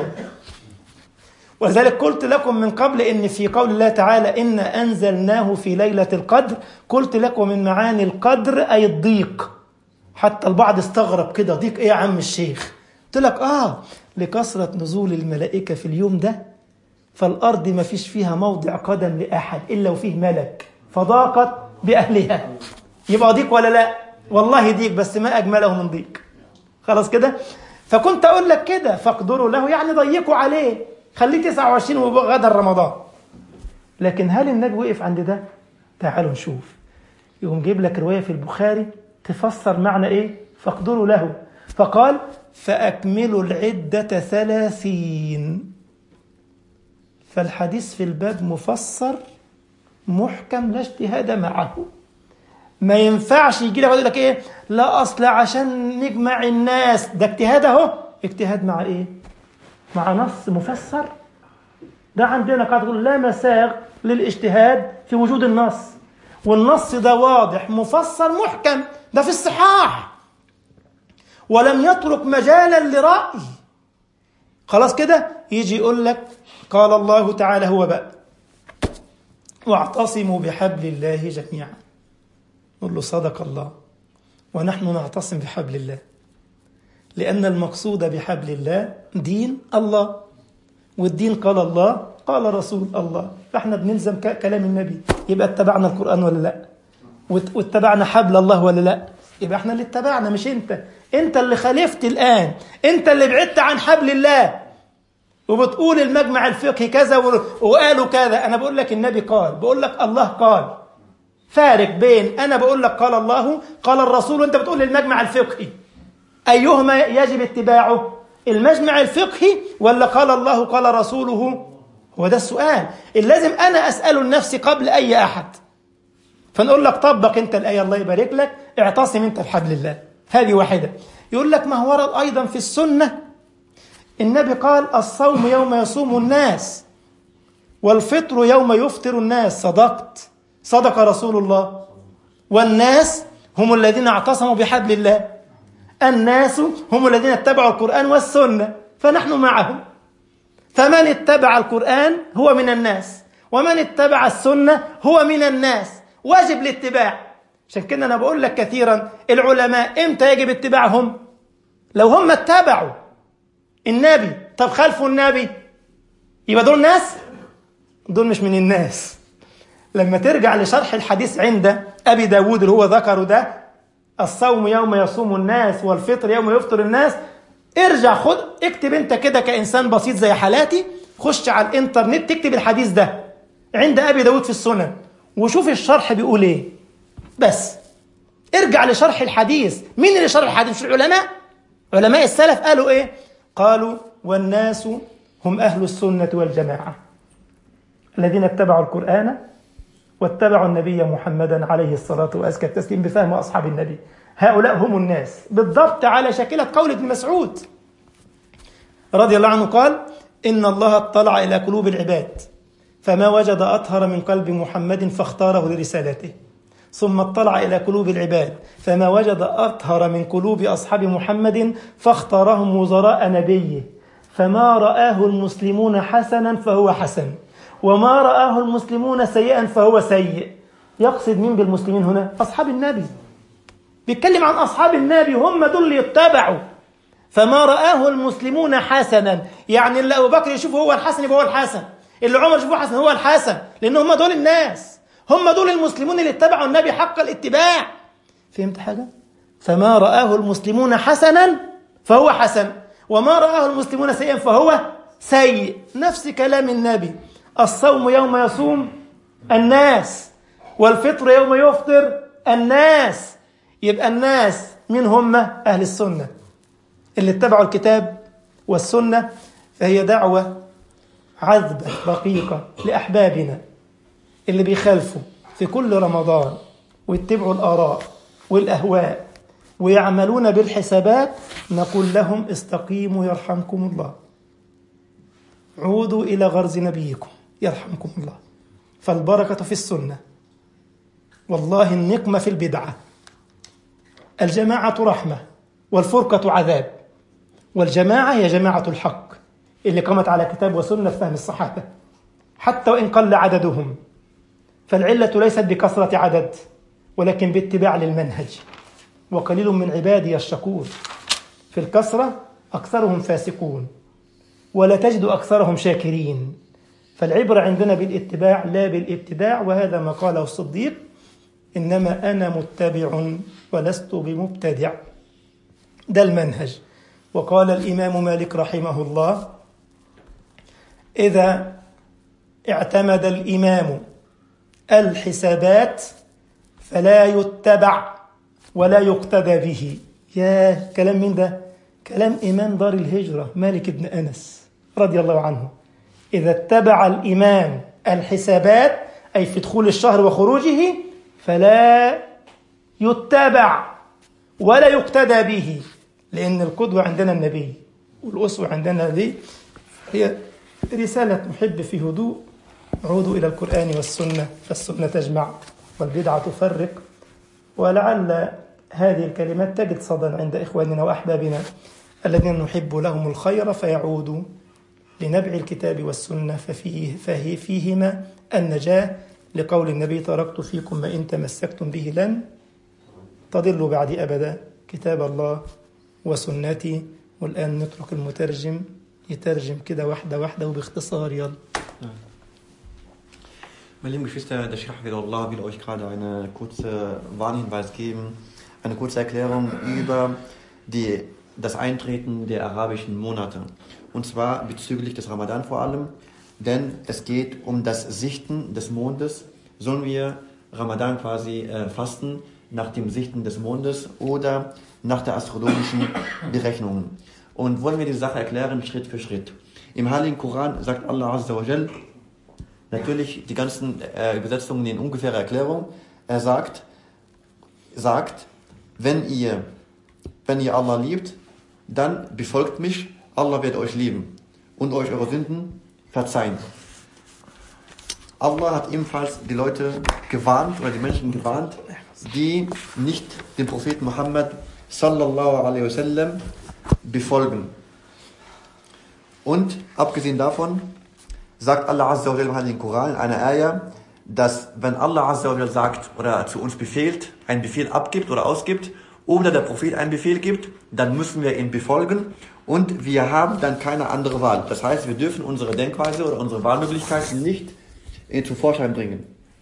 Speaker 1: ولذلك قلت لكم من قبل إن في قول الله تعالى إن أنزلناه في ليلة القدر، قلت لكم من معاني القدر أي الضيق. حتى البعض استغرب كده، ضيق إيه يا عم الشيخ؟ قلت لك آه لكثرة نزول الملائكة في اليوم ده، فالأرض ما فيش فيها موضع قدم لأحد إلا وفيه ملك، فضاقت بأهلها. يبقى ضيق ولا لا؟ والله ضيق، بس ما أجمله من ضيق. خلاص كده؟ فكنت أقول لك كده فاقدروا له، يعني ضيقوا عليه، خليه تسعة وعشرين وغدا رمضان. لكن هل النبي وقف عند ده؟ تعالوا نشوف. يقوم جيب لك رواية في البخاري تفسر معنى إيه؟ فاقدروا له، فقال فأكملوا العدة ثلاثين. فالحديث في الباب مفسر محكم لا اجتهاد معه. ما ينفعش يجي لك يقول لك ايه؟ لا اصل عشان نجمع الناس، ده اجتهاد اهو. اجتهاد مع ايه؟ مع نص مفسر. ده عندنا قاعده تقول لا مساغ للاجتهاد في وجود النص، والنص ده واضح مفسر محكم، ده في الصحاح، ولم يترك مجالا لرأي. خلاص كده يجي يقول لك قال الله تعالى هو بقى واعتصموا بحبل الله جميعا. نقول له صدق الله، ونحن نعتصم بحبل الله، لأن المقصود بحبل الله دين الله، والدين قال الله قال رسول الله، فاحنا بنلزم كلام النبي. يبقى اتبعنا القرآن ولا لا؟ واتبعنا حبل الله ولا لا؟ يبقى احنا اللي اتبعنا مش انت. انت اللي خالفت الآن، انت اللي بعدت عن حبل الله وبتقول المجمع الفقهي كذا وقالوا كذا. انا بقول لك النبي قال، بقول لك الله قال. فارق بين أنا بقول لك قال الله قال الرسول وأنت بتقول المجمع الفقهي. أيهما يجب اتباعه؟ المجمع الفقهي ولا قال الله قال رسوله؟ هو ده السؤال اللي لازم أنا أسأله لنفسي قبل أي أحد. فنقول لك طبق أنت الآية الله يبارك لك، اعتصم أنت بحبل الله. هذه واحدة. يقول لك ما هو ورد أيضا في السنة النبي قال الصوم يوم يصوم الناس والفطر يوم يفطر الناس. صدقت، صدق رسول الله. والناس هم الذين اعتصموا بحبل الله، الناس هم الذين اتبعوا القرآن والسنة، فنحن معهم. فمن اتبع القرآن هو من الناس، ومن اتبع السنة هو من الناس، واجب الاتباع. عشان كده أنا بقول لك كثيرا العلماء إمتى يجب اتباعهم؟ لو هم اتبعوا النبي. طب خلفوا النبي يبقى دول ناس؟ دول مش من الناس. لما ترجع لشرح الحديث عند أبي داود اللي هو ذكره ده، الصوم يوم يصوم الناس والفطر يوم يفطر الناس، ارجع خد اكتب انت كده كإنسان بسيط زي حالاتي، خش على الانترنت تكتب الحديث ده عند أبي داود في السنن وشوف الشرح بيقول ايه. بس ارجع لشرح الحديث. مين اللي شرح الحديث؟ مش العلماء؟ علماء السلف قالوا ايه؟ قالوا والناس هم أهل السنة والجماعة الذين اتبعوا القرآن واتبعوا النبي محمدا عليه الصلاة وأزكى التسليم بفهم أصحاب النبي. هؤلاء هم الناس بالضبط، على شاكلة قول ابن مسعود رضي الله عنه قال إن الله اطلع إلى قلوب العباد فما وجد أطهر من قلب محمد فاختاره لرسالته، ثم اطلع إلى قلوب العباد فما وجد أطهر من قلوب أصحاب محمد فاختارهم وزراء نبيه، فما رآه المسلمون حسنا فهو حسن، وما رآه المسلمون سيئا فهو سيء. يقصد مين بالمسلمين هنا؟ أصحاب النبي. بيتكلم عن أصحاب النبي، هم دول اللي يتبعوا. فما رآه المسلمون حسنا، يعني اللي أبو بكر يشوفه هو الحسن يبقى هو الحسن، اللي عمر يشوفه حسن هو الحسن، لأن هم دول الناس، هم دول المسلمون اللي اتبعوا النبي حق الاتباع. فهمت حاجة؟ فما رآه المسلمون حسنا فهو حسن، وما رآه المسلمون سيئا فهو سيء. نفس كلام النبي: الصوم يوم يصوم الناس، والفطر يوم يفطر الناس. يبقى الناس من هم؟ أهل السنة اللي اتبعوا الكتاب والسنة. فهي دعوة عذبة رقيقة لأحبابنا اللي بيخالفوا في كل رمضان ويتبعوا الآراء والأهواء ويعملون بالحسابات. نقول لهم: استقيموا يرحمكم الله، عودوا إلى غرز نبيكم يرحمكم الله. فالبركة في السنة، والله النقمة في البدعة. الجماعة رحمة والفرقة عذاب، والجماعة هي جماعة الحق اللي قامت على كتاب وسنة في فهم الصحابة حتى وإن قل عددهم. فالعلة ليست بكثرة عدد ولكن باتباع للمنهج. وقليل من عبادي الشكور. في الكثرة أكثرهم فاسقون، ولا تجد أكثرهم شاكرين. فالعبرة عندنا بالاتباع لا بالابتداع، وهذا ما قاله الصديق: إنما أنا متبع ولست بمبتدع. ده المنهج. وقال الإمام مالك رحمه الله: إذا اعتمد الإمام الحسابات فلا يتبع ولا يقتدى به. يا كلام من ده؟ كلام إمام دار الهجرة مالك بن أنس رضي الله عنه. إذا اتبع الإمام الحسابات أي في دخول الشهر وخروجه فلا يتبع ولا يقتدى به، لأن القدوة عندنا النبي والأسوة عندنا دي هي رسالة محب في هدوء. عودوا إلى القرآن والسنة، فالسنة تجمع والبدعة تفرق. ولعل هذه الكلمات تجد صدى عند إخواننا وأحبابنا الذين نحب لهم الخير، فيعودوا لنبع الكتاب والسنة، ففيه فهي فيهما النجاة، لقول النبي: تركت فيكم ما إن تمسكتم به لن تضلوا بعدي أبدا، كتاب الله وسنتي. والآن نترك المترجم يترجم كده واحدة واحدة وباختصار. يلا.
Speaker 2: Meine lieben Geschwister, der Sheikh Hafidhullah will euch gerade eine kurze Warnhinweis geben, eine kurze Erklärung über die, das Eintreten der arabischen Monate. Und zwar bezüglich des Ramadan vor allem, denn es geht um das Sichten des Mondes. Sollen wir Ramadan quasi äh, fasten nach dem Sichten des Mondes oder nach der astronomischen Berechnungen? Und wollen wir die Sache erklären, Schritt für Schritt. Im Heiligen Koran sagt Allah Azza wa Jal, natürlich die ganzen äh, Übersetzungen in ungefährer Erklärung, er sagt, sagt, wenn ihr, wenn ihr Allah liebt, dann befolgt mich, Allah wird euch lieben und euch eure Sünden verzeihen. Allah hat ebenfalls die Leute gewarnt, oder die Menschen gewarnt, die nicht den Propheten Muhammad sallallahu alaihi wasallam befolgen. Und abgesehen davon sagt Allah Azza wa Jalla im Heiligen Koran in einer Ayah, dass wenn Allah Azza wa Jalla sagt oder zu uns befehlt, einen Befehl abgibt oder ausgibt, oder der Prophet einen Befehl gibt, dann müssen wir ihn befolgen und wir haben dann keine andere Wahl. Das heißt, wir dürfen unsere Denkweise oder unsere Wahlmöglichkeiten nicht zum Vorschein bringen.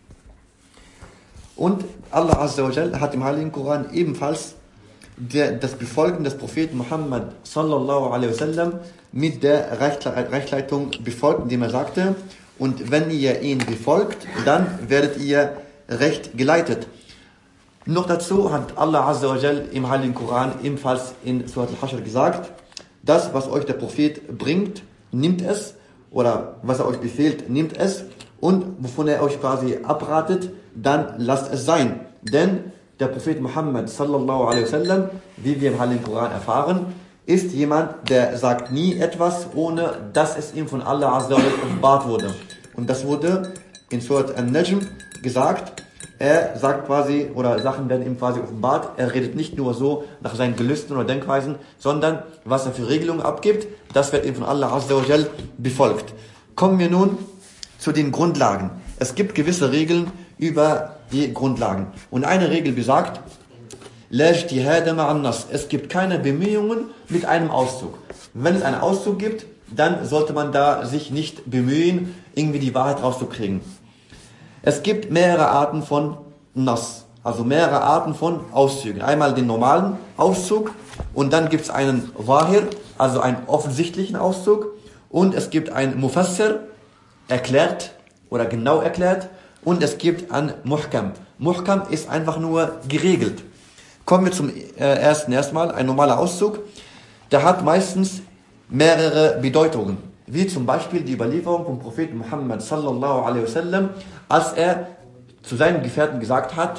Speaker 2: Und Allah Azza wa Jalla hat im Heiligen Koran ebenfalls der, das Befolgen des Propheten Muhammad sallallahu alaihi wasallam mit der Rechtleitung befolgt, indem er sagte, und wenn ihr ihn befolgt, dann werdet ihr recht geleitet. Noch dazu hat Allah Azza wa Jal im Heiligen Koran ebenfalls in Surat al-Hashr gesagt, das, was euch der Prophet bringt, nimmt es, oder was er euch befehlt, nimmt es, und wovon er euch quasi abratet, dann lasst es sein. Denn der Prophet Muhammad sallallahu alaihi wasallam, wie wir im Heiligen Koran erfahren, ist jemand, der sagt nie etwas, ohne dass es ihm von Allah Azza wa Jal offenbart wurde. Und das wurde in Surat al-Najm gesagt. Er sagt quasi, oder Sachen werden ihm quasi offenbart, er redet nicht nur so nach seinen Gelüsten oder Denkweisen, sondern was er für Regelungen abgibt, das wird ihm von Allah Azza wa Jal befolgt. Kommen wir nun zu den Grundlagen. Es gibt gewisse Regeln über die Grundlagen. Und eine Regel besagt, La ijtihada ma'an nas. Es gibt keine Bemühungen mit einem Auszug. Wenn es einen Auszug gibt, dann sollte man da sich nicht bemühen, irgendwie die Wahrheit rauszukriegen. Es gibt mehrere Arten von Nas. Also mehrere Arten von Auszügen. Einmal den normalen Auszug und dann gibt es einen Zahir, also einen offensichtlichen Auszug. Und es gibt einen Mufassir, erklärt oder genau erklärt. Und es gibt einen Muhkam. Muhkam ist einfach nur geregelt. Kommen wir zum ersten erstmal, ein normaler Auszug. Der hat meistens mehrere Bedeutungen. Wie zum Beispiel die Überlieferung vom Propheten Muhammad sallallahu alaihi wasallam, als er zu seinen Gefährten gesagt hat,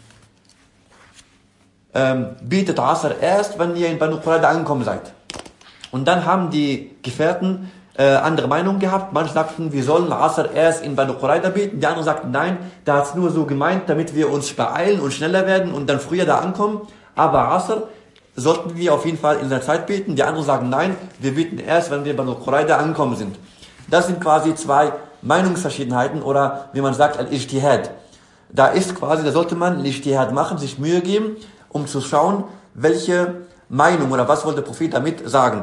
Speaker 2: ähm, bietet Asr erst, wenn ihr in Banu Qurayza angekommen seid. Und dann haben die Gefährten äh, andere Meinungen gehabt. Manche sagten, wir sollen Asr erst in Banu Qurayza beten. Die anderen sagten, nein, da hat es nur so gemeint, damit wir uns beeilen und schneller werden und dann früher da ankommen. Aber Asr sollten wir auf jeden Fall in der Zeit beten. Die anderen sagen, nein, wir beten erst, wenn wir Banu Qurayza angekommen sind. Das sind quasi zwei Meinungsverschiedenheiten oder wie man sagt, Al-Ijtihad. Da ist quasi, da sollte man Al-Ijtihad machen, sich Mühe geben, um zu schauen, welche Meinung oder was wollte der Prophet damit sagen.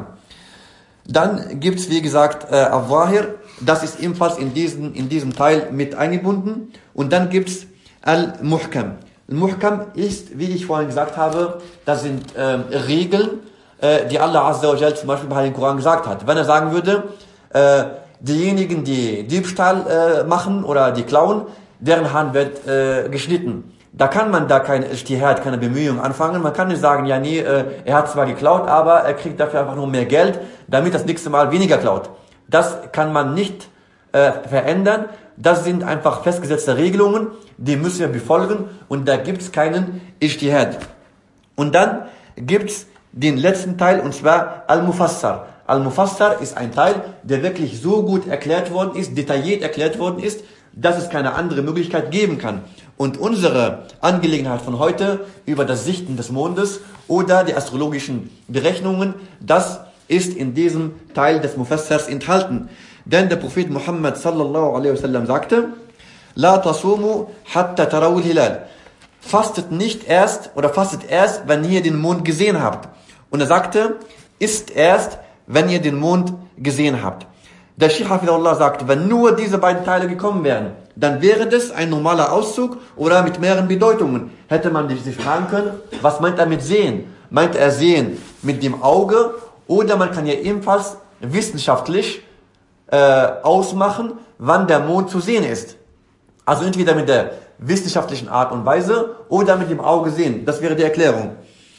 Speaker 2: Dann gibt's wie gesagt, äh, Al-Zahir, das ist ebenfalls in diesem, in diesem Teil mit eingebunden. Und dann gibt's Al-Muhkam. Al-Muhkam ist, wie ich vorhin gesagt habe, das sind ähm, Regeln, äh, die Allah Azza wa Jal zum Beispiel bei dem Koran gesagt hat. Wenn er sagen würde, äh, diejenigen, die Diebstahl äh, machen oder die klauen, deren Hand wird äh, geschnitten. Da kann man da keine Ijtihad, keine Bemühung anfangen. Man kann nicht sagen, ja nee, äh, er hat zwar geklaut, aber er kriegt dafür einfach nur mehr Geld, damit das nächste Mal weniger klaut. Das kann man nicht äh, verändern. Das sind einfach festgesetzte Regelungen, die müssen wir befolgen und da gibt's keinen Ijtihad. Und dann gibt's den letzten Teil und zwar Al-Mufassar. Al-Mufassar ist ein Teil, der wirklich so gut erklärt worden ist, detailliert erklärt worden ist, dass es keine andere Möglichkeit geben kann. Und unsere Angelegenheit von heute über das Sichten des Mondes oder die astrologischen Berechnungen, das ist in diesem Teil des Mufassars enthalten. Denn der Prophet Muhammad sallallahu alaihi wasallam sagte, La tasumu hatta tarawul hilal. Fastet nicht erst oder fastet erst, wenn ihr den Mond gesehen habt. Und er sagte, isst erst, wenn ihr den Mond gesehen habt. Der Sheikh Hafidhullah sagt, wenn nur diese beiden Teile gekommen wären, dann wäre das ein normaler Auszug oder mit mehreren Bedeutungen. Hätte man sich fragen können, was meint er mit sehen? Meint er sehen mit dem Auge oder man kann ja ebenfalls wissenschaftlich äh, ausmachen, wann der Mond zu sehen ist. Also entweder mit der wissenschaftlichen Art und Weise oder mit dem Auge sehen. Das wäre die Erklärung.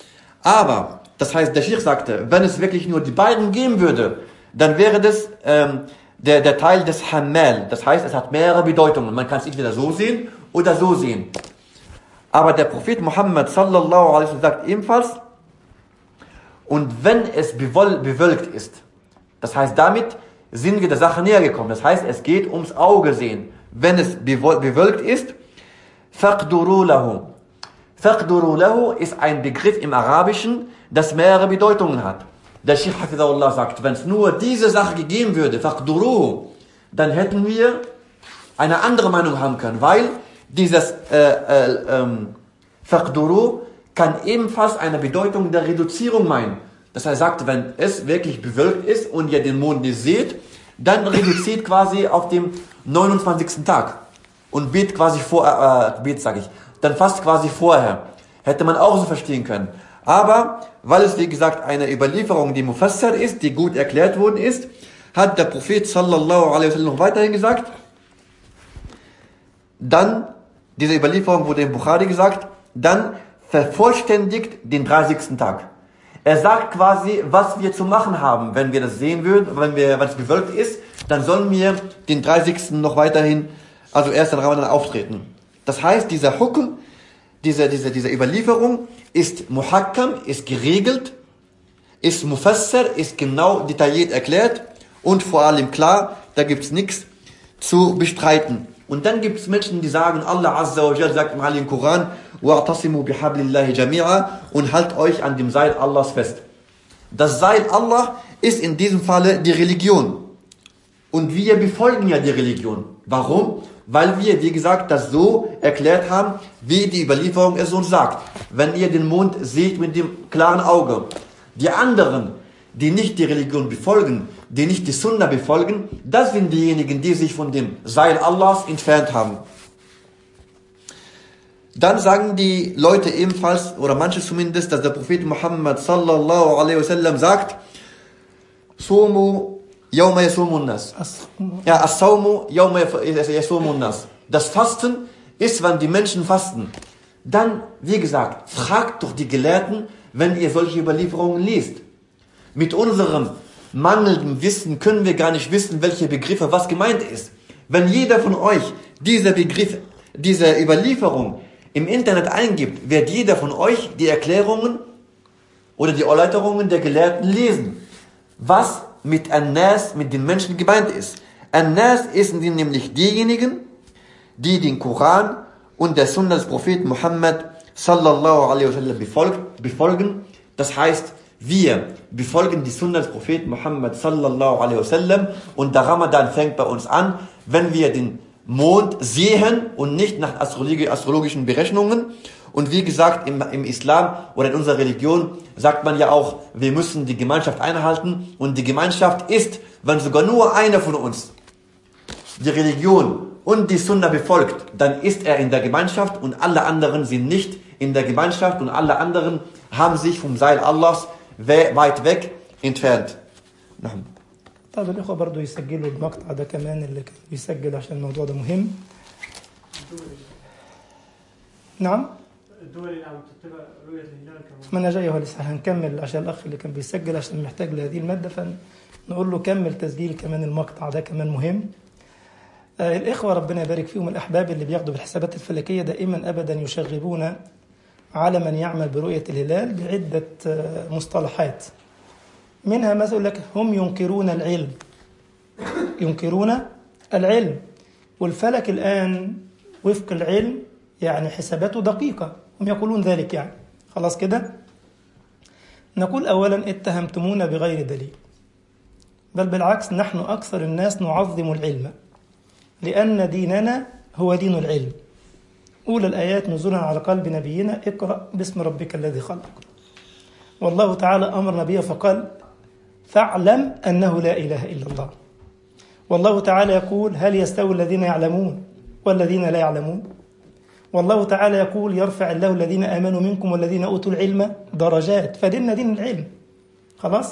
Speaker 2: Aber, das heißt, der Sheikh sagte, wenn es wirklich nur die beiden geben würde, dann wäre das ähm, der, der Teil des Hammal. Das heißt, es hat mehrere Bedeutungen. Man kann es entweder so sehen oder so sehen. Aber der Prophet Muhammad sallallahu alaihi wasallam sagt ebenfalls, und wenn es bewölkt ist, das heißt, damit sind wir der Sache näher gekommen. Das heißt, es geht ums Auge sehen. Wenn es bewölkt ist, faqduru lahu. Faqduru lahu ist ein Begriff im Arabischen, das mehrere Bedeutungen hat. Der Sheikh Hafidhullah sagt, wenn es nur diese Sache gegeben würde, faqduruhu, dann hätten wir eine andere Meinung haben können, weil dieses äh, äh, ähm, faqduru kann ebenfalls eine Bedeutung der Reduzierung meinen. Das heißt, er sagt, wenn es wirklich bewölkt ist und ihr den Mond nicht seht, dann reduziert quasi auf dem neunundzwanzigsten Tag und bet quasi vor, äh, bet sage ich, dann fast quasi vorher. Hätte man auch so verstehen können. Aber, weil es wie gesagt eine Überlieferung, die Mufassar ist, die gut erklärt worden ist, hat der Prophet sallallahu alaihi wasallam noch weiterhin gesagt, dann, diese Überlieferung wurde in Bukhari gesagt, dann vervollständigt den dreißigsten Tag. Er sagt quasi, was wir zu machen haben, wenn wir das sehen würden, wenn wir, wenn es bewölkt ist, dann sollen wir den dreißigsten noch weiterhin, also erst in Ramadan auftreten. Das heißt, dieser Hukm, diese, diese, diese Überlieferung ist muhakkam, ist geregelt, ist mufassar, ist genau detailliert erklärt und vor allem klar, da gibt's nichts zu bestreiten. Und dann gibt es Menschen, die sagen, Allah Azza wa Jal sagt im Heiligen Koran, وَاعْتَصِمُوا بِحَبْلِ اللَّهِ جَمِيعًا und halt euch an dem Seil Allahs fest. Das Seil Allah ist in diesem Falle die Religion. Und wir befolgen ja die Religion. Warum? Weil wir, wie gesagt, das so erklärt haben, wie die Überlieferung es uns sagt. Wenn ihr den Mond seht mit dem klaren Auge. Die anderen, die nicht die Religion befolgen, die nicht die Sunna befolgen, das sind diejenigen, die sich von dem Seil Allahs entfernt haben. Dann sagen die Leute ebenfalls, oder manche zumindest, dass der Prophet Muhammad sallallahu alaihi wasallam sagt, Sumu yawma yasumun nas. Ja, as-sawmu yawma yasumun nas. Das Fasten ist, wann die Menschen fasten. Dann, wie gesagt, fragt doch die Gelehrten, wenn ihr solche Überlieferungen liest. Mit unserem mangelnden Wissen können wir gar nicht wissen, welche Begriffe was gemeint ist. Wenn jeder von euch dieser Begriff, diese Überlieferung im Internet eingibt, wird jeder von euch die Erklärungen oder die Erläuterungen der Gelehrten lesen. Was mit An-Nas, mit den Menschen gemeint ist. An-Nas sind nämlich diejenigen, die den Koran und der Sunna des Propheten Muhammad sallallahu alaihi wasallam befolgen. Das heißt, wir befolgen die Sunna des Propheten Muhammad sallallahu alaihi wasallam und der Ramadan fängt bei uns an, wenn wir den Mond sehen und nicht nach astrologischen Berechnungen. Und wie gesagt, im, im Islam oder in unserer Religion sagt man ja auch, wir müssen die Gemeinschaft einhalten. Und die Gemeinschaft ist, wenn sogar nur einer von uns die Religion und die Sunna befolgt, dann ist er in der Gemeinschaft und alle anderen sind nicht in der Gemeinschaft und alle anderen haben sich vom Seil Allahs weit weg entfernt.
Speaker 1: طيب الإخوة برضو يسجلوا المقطع ده كمان اللي كان بيسجل عشان الموضوع ده مهم. نعم؟
Speaker 3: الدول اللي عم تتبع رؤية الهلال كمان.
Speaker 1: ما أنا جاي هو لسه هنكمل عشان الأخ اللي كان بيسجل عشان محتاج لهذه المادة فنقول له كمل تسجيل كمان المقطع ده كمان مهم. آه الإخوة ربنا يبارك فيهم الأحباب اللي بياخدوا بالحسابات الفلكية دائما أبدا يشغبون على من يعمل برؤية الهلال بعدة آه مصطلحات. منها مثلا لك هم ينكرون العلم ينكرون العلم والفلك الآن وفق العلم يعني حساباته دقيقة هم يقولون ذلك يعني خلاص كده. نقول أولا اتهمتمونا بغير دليل بل بالعكس نحن أكثر الناس نعظم العلم لأن ديننا هو دين العلم. أولى الآيات نزولا على قلب نبينا اقرأ باسم ربك الذي خلق. والله تعالى أمر نبيه فقال فاعلم أنه لا إله إلا الله. والله تعالى يقول هل يستوي الذين يعلمون والذين لا يعلمون. والله تعالى يقول يرفع الله الذين آمنوا منكم والذين أوتوا العلم درجات. فديننا دين العلم خلاص.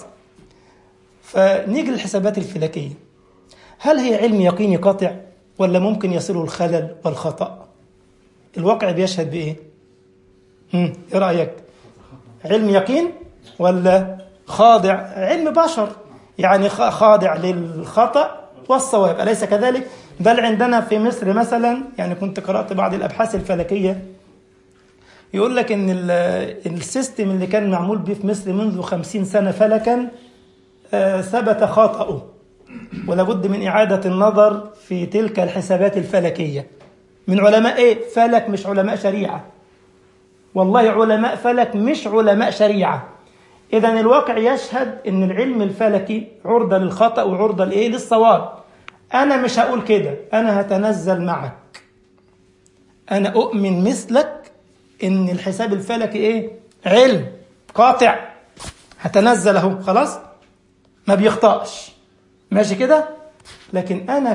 Speaker 1: فنيجي للحسابات الفلكية هل هي علم يقيني قاطع ولا ممكن يصله الخلل والخطأ؟ الواقع بيشهد بإيه؟ هم إيه رأيك؟ علم يقين ولا خاضع علم بشر يعني خاضع للخطأ والصواب أليس كذلك؟ بل عندنا في مصر مثلا يعني كنت قرأت بعض الأبحاث الفلكية يقول لك إن السيستم اللي كان معمول به في مصر منذ خمسين سنة فلكا آه ثبت خطأه ولابد من إعادة النظر في تلك الحسابات الفلكية من علماء إيه؟ فلك مش علماء شريعة. والله علماء فلك مش علماء شريعة. إذن الواقع يشهد إن العلم الفلكي عرضة للخطأ وعرضة لإيه؟ للصواب. أنا مش هقول كده أنا هتنزل معك. أنا أؤمن مثلك إن الحساب الفلكي إيه؟ علم قاطع هتنزل أهو خلاص ما بيخطأش ماشي كده. لكن أنا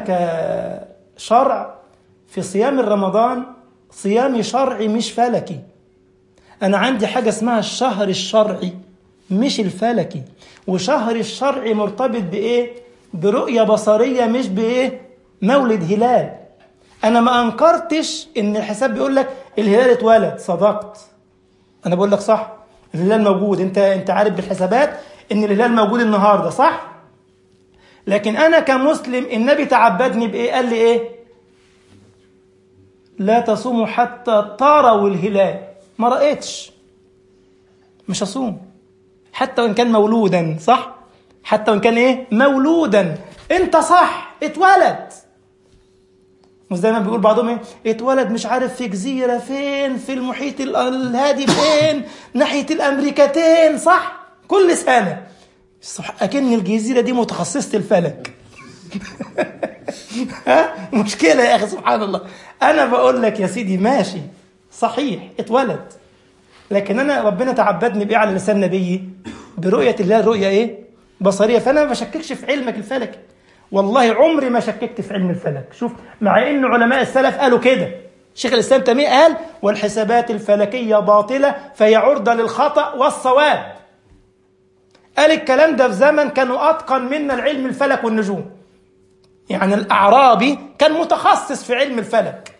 Speaker 1: كشرع في صيام الرمضان صيامي شرعي مش فلكي. أنا عندي حاجة اسمها الشهر الشرعي مش الفلكي. وشهر الشرعي مرتبط بإيه؟ برؤية بصرية مش بإيه؟ مولد هلال. أنا ما أنكرتش إن الحساب بيقول لك الهلال اتولد صدقت. أنا بقول لك صح الهلال موجود. أنت أنت عارف بالحسابات إن الهلال موجود النهاردة صح؟ لكن أنا كمسلم النبي تعبدني بإيه؟ قال لي إيه؟ لا تصوموا حتى تروا الهلال. ما رأيتش مش هصوم حتى وإن كان مولودا صح؟ حتى وإن كان إيه؟ مولودا. أنت صح اتولد. مش زي ما بيقول بعضهم إيه؟ اتولد مش عارف في جزيرة فين في المحيط الهادي فين ناحية الأمريكتين صح؟ كل سنة أكن الجزيرة دي متخصصة الفلك. ها مشكلة يا أخي سبحان الله. أنا بقول لك يا سيدي ماشي صحيح اتولد لكن أنا ربنا تعبدني بإيه على لسان نبيي برؤية الله رؤية إيه بصرية. فأنا ما بشككش في علمك الفلك والله عمري ما شككت في علم الفلك. شوف مع إن علماء السلف قالوا كده شيخ الإسلام تيمية قال والحسابات الفلكية باطلة فهي عرضة للخطأ والصواب. قال الكلام ده في زمن كانوا أتقن منا العلم الفلك والنجوم، يعني الأعرابي كان متخصص في علم الفلك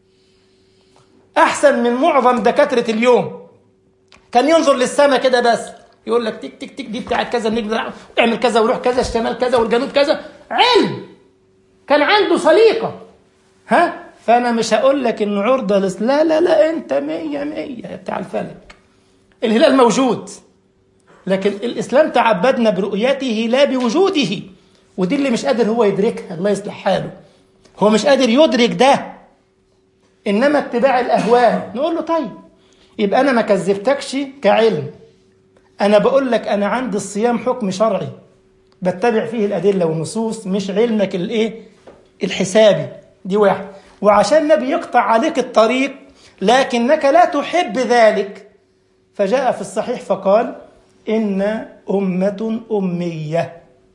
Speaker 1: أحسن من معظم دكاترة اليوم. كان ينظر للسماء كده بس يقول لك تك تك تك دي بتاعت كذا، النجم اعمل كذا وروح كذا، الشمال كذا والجنوب كذا، علم. كان عنده سليقة. ها فأنا مش هقول لك إنه عرضة لس... لا لا لا أنت مية مية بتاع الفلك. الهلال موجود، لكن الإسلام تعبدنا برؤيته لا بوجوده، ودي اللي مش قادر هو يدركها. الله يصلح حاله، هو مش قادر يدرك ده، إنما اتباع الأهواء. نقول له طيب يبقى أنا ما كذبتكش كعلم، أنا بقول لك أنا عندي الصيام حكم شرعي بتبع فيه الأدلة والنصوص، مش علمك الإيه الحسابي. دي واحد. وعشان النبي يقطع عليك الطريق لكنك لا تحب ذلك، فجاء في الصحيح فقال إن أمة أمية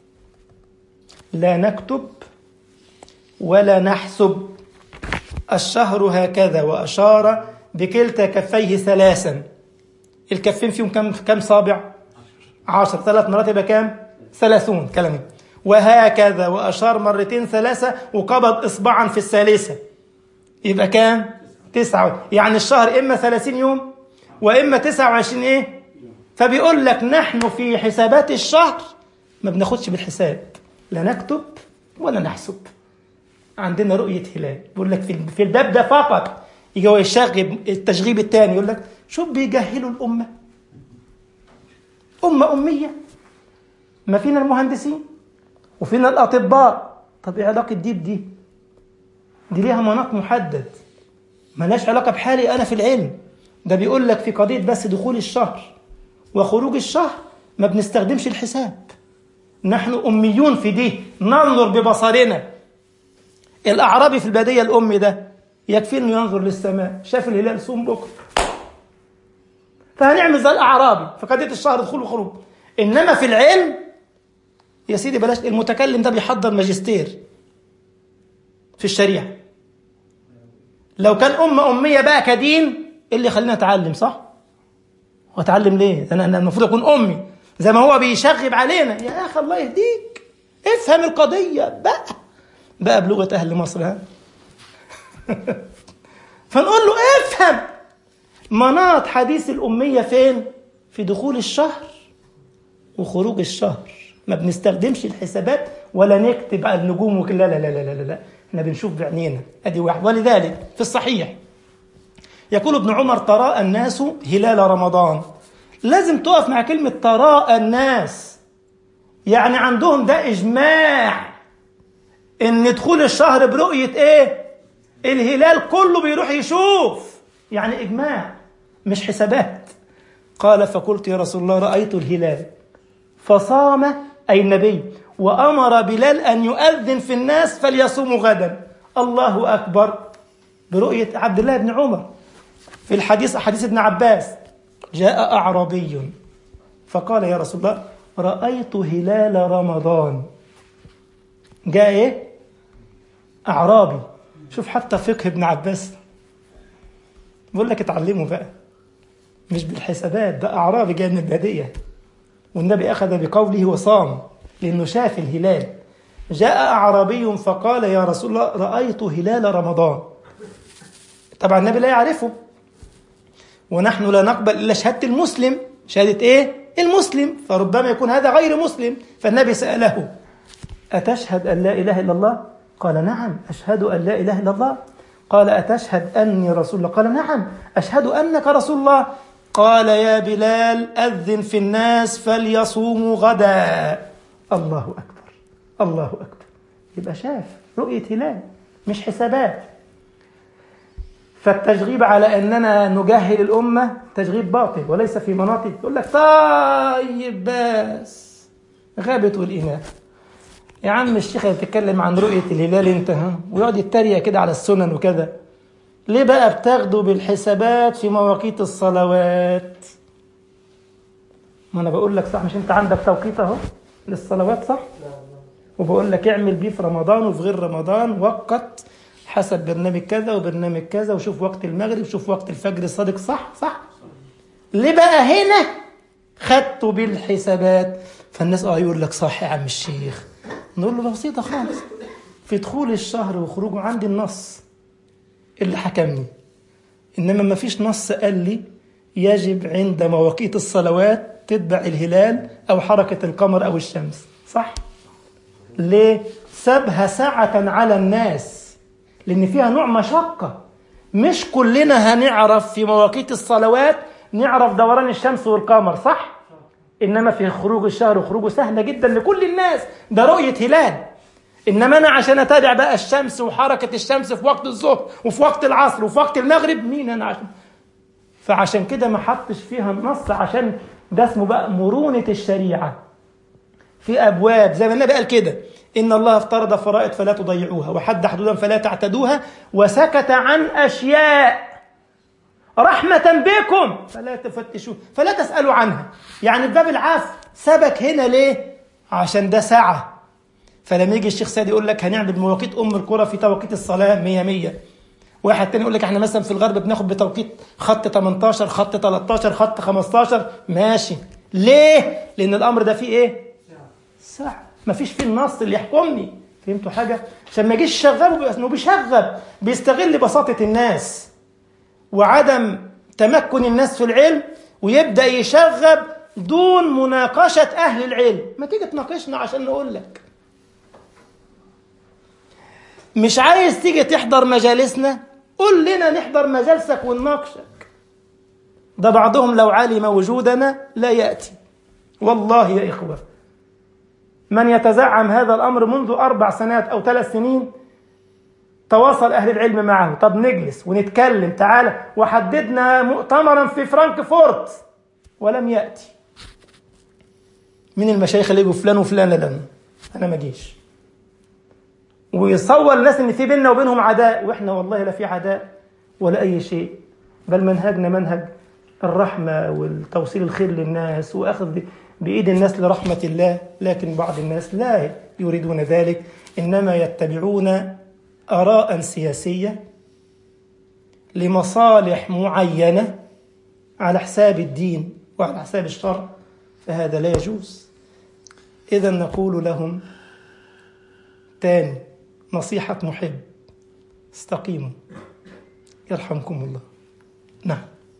Speaker 1: لا نكتب ولا نحسب الشهر هكذا، وأشار بكلتا كفيه ثلاثا. الكفين فيهم كم كم صابع؟ عشر. ثلاث مرات يبقى كام؟ ثلاثون كلمة. وهكذا، وأشار مرتين ثلاثة وقبض إصبعا في الثالثة، يبقى كام؟ تسعة. يعني الشهر إما ثلاثين يوم وإما تسعة وعشرين إيه؟ فبيقول لك نحن في حسابات الشهر ما بناخدش بالحساب، لا نكتب ولا نحسب، عندنا رؤية هلال. بيقول لك في الباب ده فقط يجي هو يشغب التشغيب الثاني، يقول لك شوف بيجهلوا الأمة، أمة أمية، ما فينا المهندسين وفينا الأطباء. طب إيه علاقة دي بدي؟ دي ليها مناط محدد، ملاش علاقة بحالي أنا في العلم. ده بيقول لك في قضية بس دخول الشهر وخروج الشهر ما بنستخدمش الحساب، نحن أميون في دي، ننظر ببصرنا. الأعرابي في البادية الأمي ده يكفي إنه ينظر للسماء، شاف الهلال صوم بكرة، فهنعمل زي الأعرابي في قضية الشهر دخول وخروج. إنما في العلم يا سيدي بلاش. المتكلم ده بيحضر ماجستير في الشريعة. لو كان أمة أمية بقى كدين، إيه اللي خلينا أتعلم؟ صح؟ وأتعلم ليه؟ أنا أنا المفروض أكون أمي زي ما هو بيشغب علينا. يا أخي الله يهديك، افهم القضية بقى بقى بلغة أهل مصر. ها فنقول له افهم مناط حديث الأمية فين؟ في دخول الشهر وخروج الشهر. ما بنستخدمش الحسابات ولا نكتب على النجوم وكلا، لا لا لا لا لا، احنا بنشوف بعينينا. ادي واحد. ولذلك في الصحيح يقول ابن عمر تراءى الناس هلال رمضان. لازم تقف مع كلمة تراءى الناس، يعني عندهم ده إجماع إن دخول الشهر برؤية إيه؟ الهلال كله بيروح يشوف، يعني إجماع مش حسابات. قال فقلت يا رسول الله رأيت الهلال فصام أي النبي وأمر بلال أن يؤذن في الناس فليصوموا غدا. الله أكبر. برؤية عبد الله بن عمر. في الحديث حديث ابن عباس جاء أعرابي فقال يا رسول الله رأيت هلال رمضان. جاء إيه؟ أعرابي. شوف حتى فقه ابن عباس بقول لك اتعلموا بقى، مش بالحسابات، ده أعرابي جاء من البادية والنبي أخذ بقوله وصام لأنه شاف الهلال. جاء أعرابي فقال يا رسول الله رأيت هلال رمضان. طبعا النبي لا يعرفه، ونحن لا نقبل إلا شهادة المسلم. شهادة إيه؟ المسلم. فربما يكون هذا غير مسلم. فالنبي سأله أتشهد أن لا إله إلا الله؟ قال نعم أشهد أن لا إله إلا الله. قال أتشهد أني رسول الله؟ قال نعم أشهد أنك رسول الله. قال يا بلال أذن في الناس فليصوموا غدا. الله أكبر الله أكبر. يبقى شاف رؤية هلال مش حسابات. فالتشغيب على أننا نجهل الأمة تشغيب باطل وليس في مناطق. يقول لك طيب بس غابت والإناء يا عم الشيخ يتكلم عن رؤية الهلال انت ها ويقعد يتريق كده على السنن وكذا. ليه بقى بتاخدوا بالحسابات في مواقيت الصلوات؟ ما أنا بقول لك صح، مش أنت عندك توقيت أهو للصلوات صح؟ وبقول لك اعمل بيه في رمضان وفي غير رمضان، وقت حسب برنامج كذا وبرنامج كذا، وشوف وقت المغرب وشوف وقت الفجر الصادق. صح صح. ليه بقى هنا خدته بالحسابات؟ فالناس اه يقول لك صح يا عم الشيخ. نقول له بسيطة خالص، في دخول الشهر وخروجه عندي النص اللي حكمني، إنما ما فيش نص قال لي يجب عند مواقيت الصلوات تتبع الهلال أو حركة القمر أو الشمس. صح؟ ليه؟ سابها ساعة على الناس، لأن فيها نوع مشقة. مش كلنا هنعرف في مواقيت الصلوات نعرف دوران الشمس والقمر. صح؟ إنما في خروج الشهر وخروجه سهلة جدا لكل الناس، ده رؤية هلال. إنما أنا عشان أتابع بقى الشمس وحركة الشمس في وقت الظهر وفي وقت العصر وفي وقت المغرب، مين أنا عشان؟ فعشان كده ما حطش فيها النص، عشان ده اسمه بقى مرونة الشريعة. في أبواب زي ما النبي قال كده: إن الله افترض فرائض فلا تضيعوها، وحد حدودا فلا تعتدوها، وسكت عن أشياء رحمة بكم فلا تفتشوا فلا تسألوا عنها. يعني باب العفو سبك هنا ليه؟ عشان ده ساعة. فلما يجي الشيخ سادي يقول لك هنعمل مواقيت أم القرى في توقيت الصلاة مية مية، واحد تاني يقول لك احنا مثلا في الغرب بناخد بتوقيت خط تمنتاشر خط تلتاشر خط خمستاشر، ماشي. ليه؟ لأن الأمر ده فيه إيه؟ ساعة. ما فيش فيه النص اللي يحكمني. فهمتوا حاجة؟ عشان ما يجيش شغال انه بيشغل، بيستغل بساطة الناس وعدم تمكن الناس في العلم، ويبدأ يشغب دون مناقشة أهل العلم. ما تيجي تناقشنا عشان نقول لك. مش عايز تيجي تحضر مجالسنا؟ قل لنا نحضر مجالسك ونناقشك. ده بعضهم لو علم وجودنا لا يأتي. والله يا إخوة، من يتزعم هذا الأمر منذ أربع سنوات أو ثلاث سنين تواصل أهل العلم معه، طب نجلس ونتكلم، تعالى، وحددنا مؤتمرا في فرانكفورت ولم يأتي. من المشايخ اللي يجوا فلان وفلان؟ لن أنا ما جيش. ويصور الناس ان في بيننا وبينهم عداء، واحنا والله لا في عداء ولا اي شيء، بل منهجنا منهج الرحمه والتوصيل الخير للناس واخذ بايد الناس لرحمه الله. لكن بعض الناس لا يريدون ذلك، انما يتبعون اراء سياسيه لمصالح معينه على حساب الدين وعلى حساب الشرع، فهذا لا يجوز. اذا نقول لهم تاني نصيحة محب: استقيموا يرحمكم الله. نعم.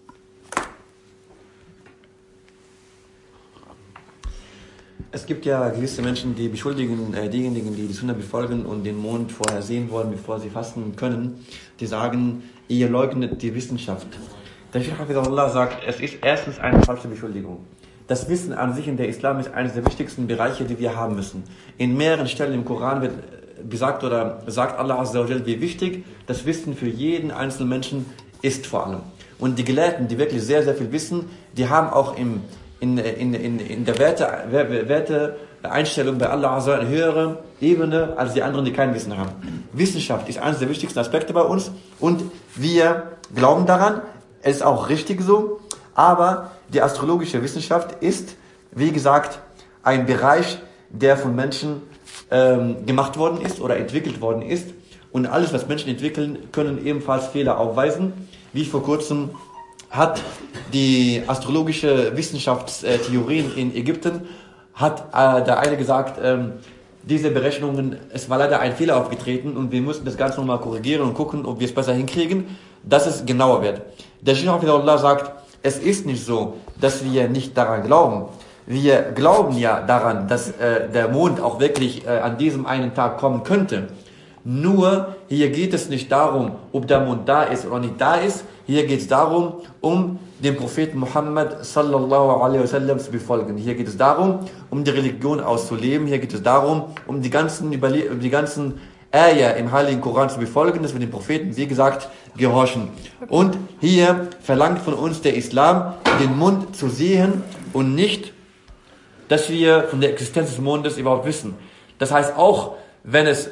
Speaker 2: Es gibt ja gewisse Menschen, die beschuldigen äh, diejenigen, die die Sunna befolgen und den Mond vorher sehen wollen, bevor sie fasten können, die sagen, ihr leugnet die Wissenschaft. Der Sheikh Hafizahullah sagt, es ist erstens eine falsche Beschuldigung. Das Wissen an sich in der Islam ist eines der wichtigsten Bereiche, die wir haben müssen. In mehreren Stellen im Koran wird gesagt oder sagt Allah Azza wa Jal, wie wichtig das Wissen für jeden einzelnen Menschen ist vor allem. Und die Gelehrten, die wirklich sehr, sehr viel wissen, die haben auch im, in, in, in, in der Werte, Werteeinstellung bei Allah Azza wa Jal eine höhere Ebene als die anderen, die kein Wissen haben. Wissenschaft ist eines der wichtigsten Aspekte bei uns und wir glauben daran, es ist auch richtig so, aber die astrologische Wissenschaft ist, wie gesagt, ein Bereich, der von Menschen ähm, gemacht worden ist oder entwickelt worden ist. Und alles, was Menschen entwickeln, können ebenfalls Fehler aufweisen. Wie vor kurzem hat die astrologische Wissenschaftstheorien in Ägypten, hat äh, der eine gesagt, ähm, diese Berechnungen, es war leider ein Fehler aufgetreten und wir mussten das Ganze nochmal korrigieren und gucken, ob wir es besser hinkriegen, dass es genauer wird. Der Sheikh Hafizahullah sagt, es ist nicht so, dass wir nicht daran glauben. Wir glauben ja daran, dass äh, der Mond auch wirklich äh, an diesem einen Tag kommen könnte. Nur, hier geht es nicht darum, ob der Mond da ist oder nicht da ist. Hier geht es darum, um den Propheten Muhammad sallallahu alaihi wasallam zu befolgen. Hier geht es darum, um die Religion auszuleben. Hier geht es darum, um die ganzen, Überle- die ganzen Ayah im Heiligen Koran zu befolgen, dass wir den Propheten, wie gesagt, gehorchen. Und hier verlangt von uns der Islam, den Mond zu sehen und nicht, dass wir von der Existenz des Mondes überhaupt wissen. Das heißt, auch wenn es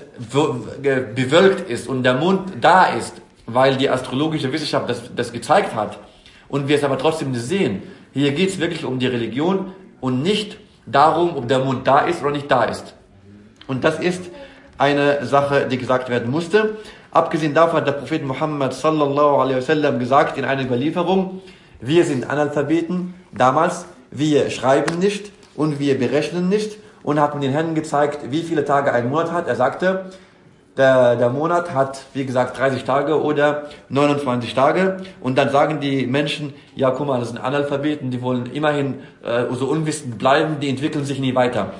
Speaker 2: bewölkt ist und der Mond da ist, weil die astrologische Wissenschaft das, das gezeigt hat und wir es aber trotzdem nicht sehen, hier geht es wirklich um die Religion und nicht darum, ob der Mond da ist oder nicht da ist. Und das ist eine Sache, die gesagt werden musste. Abgesehen davon hat der Prophet Muhammad sallallahu alaihi wasallam gesagt in einer Überlieferung, wir sind Analphabeten damals, wir schreiben nicht und wir berechnen nicht, und hat mir den Händen gezeigt, wie viele Tage ein Monat hat. Er sagte, der, der Monat hat, wie gesagt, dreißig Tage oder neunundzwanzig Tage. Und dann sagen die Menschen, ja, guck mal, das sind Analphabeten, die wollen immerhin äh, so unwissend bleiben, die entwickeln sich nie weiter.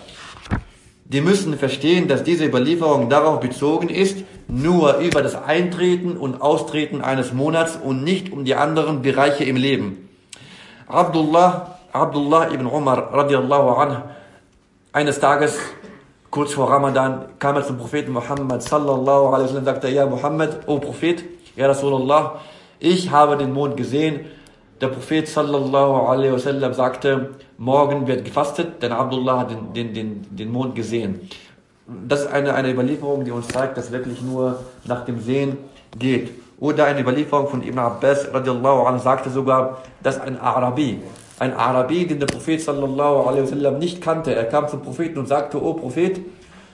Speaker 2: Die müssen verstehen, dass diese Überlieferung darauf bezogen ist, nur über das Eintreten und Austreten eines Monats und nicht um die anderen Bereiche im Leben. Abdullah, Abdullah ibn Umar radiallahu anhu, eines Tages, kurz vor Ramadan, kam er zum Propheten Muhammad sallallahu alaihi wasallam und sagte, ja Muhammad, o Prophet, ja Rasulullah, ich habe den Mond gesehen. Der Prophet sallallahu alaihi wasallam sagte, morgen wird gefastet, denn Abdullah hat den, den, den, den Mond gesehen. Das ist eine, eine Überlieferung, die uns zeigt, dass wirklich nur nach dem Sehen geht. Oder eine Überlieferung von Ibn Abbas radiallahu anhu sagte sogar, dass ein Arabi, ein Arabi, den der Prophet sallallahu alaihi wasallam nicht kannte, er kam zum Propheten und sagte, o Prophet,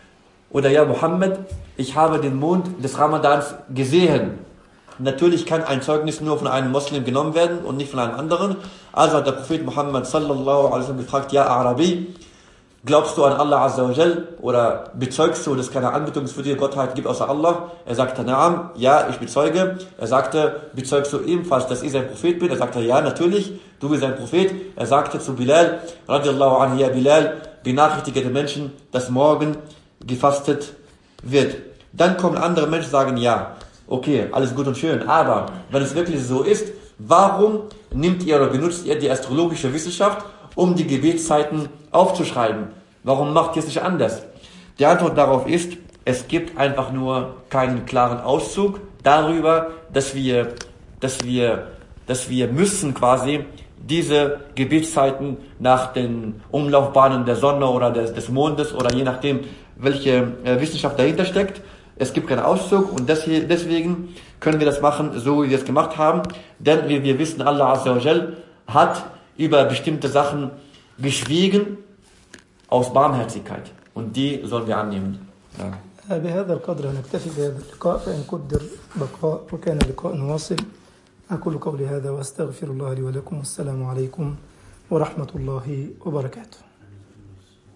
Speaker 2: oder ja Muhammad, ich habe den Mond des Ramadans gesehen. Natürlich kann ein Zeugnis nur von einem Muslim genommen werden und nicht von einem anderen. Also hat der Prophet Muhammad sallallahu alaihi wasallam gefragt, ja Arabi, glaubst du an Allah Azza wa Jal oder bezeugst du, dass es keine anbetungswürdige Gottheit gibt außer Allah? Er sagte, Naam, ja, ich bezeuge. Er sagte, bezeugst du ebenfalls, dass ich sein Prophet bin? Er sagte, ja, natürlich, du bist ein Prophet. Er sagte zu Bilal, radiallahu anhu, ja Bilal, benachrichtige die Menschen, dass morgen gefastet wird. Dann kommen andere Menschen und sagen, ja, okay, alles gut und schön, aber wenn es wirklich so ist, warum nimmt ihr oder benutzt ihr die astrologische Wissenschaft, um die Gebetszeiten aufzuschreiben? Warum macht ihr es nicht anders? Die Antwort darauf ist, es gibt einfach nur keinen klaren Auszug darüber, dass wir, dass wir, dass wir müssen quasi diese Gebetszeiten nach den Umlaufbahnen der Sonne oder des, des Mondes oder je nachdem, welche äh, Wissenschaft dahinter steckt. Es gibt keinen Auszug und das hier, deswegen können wir das machen, so wie wir es gemacht haben. Denn wie wir wissen, Allah Azza wa Jal hat über bestimmte Sachen geschwiegen aus Barmherzigkeit. Und die sollen wir annehmen. Ja.
Speaker 1: بهذا القدر نكتفي بهذا اللقاء فإن قدر بقاء وكان اللقاء نواصل. أقول قولي هذا وأستغفر الله لي ولكم والسلام عليكم ورحمة الله وبركاته.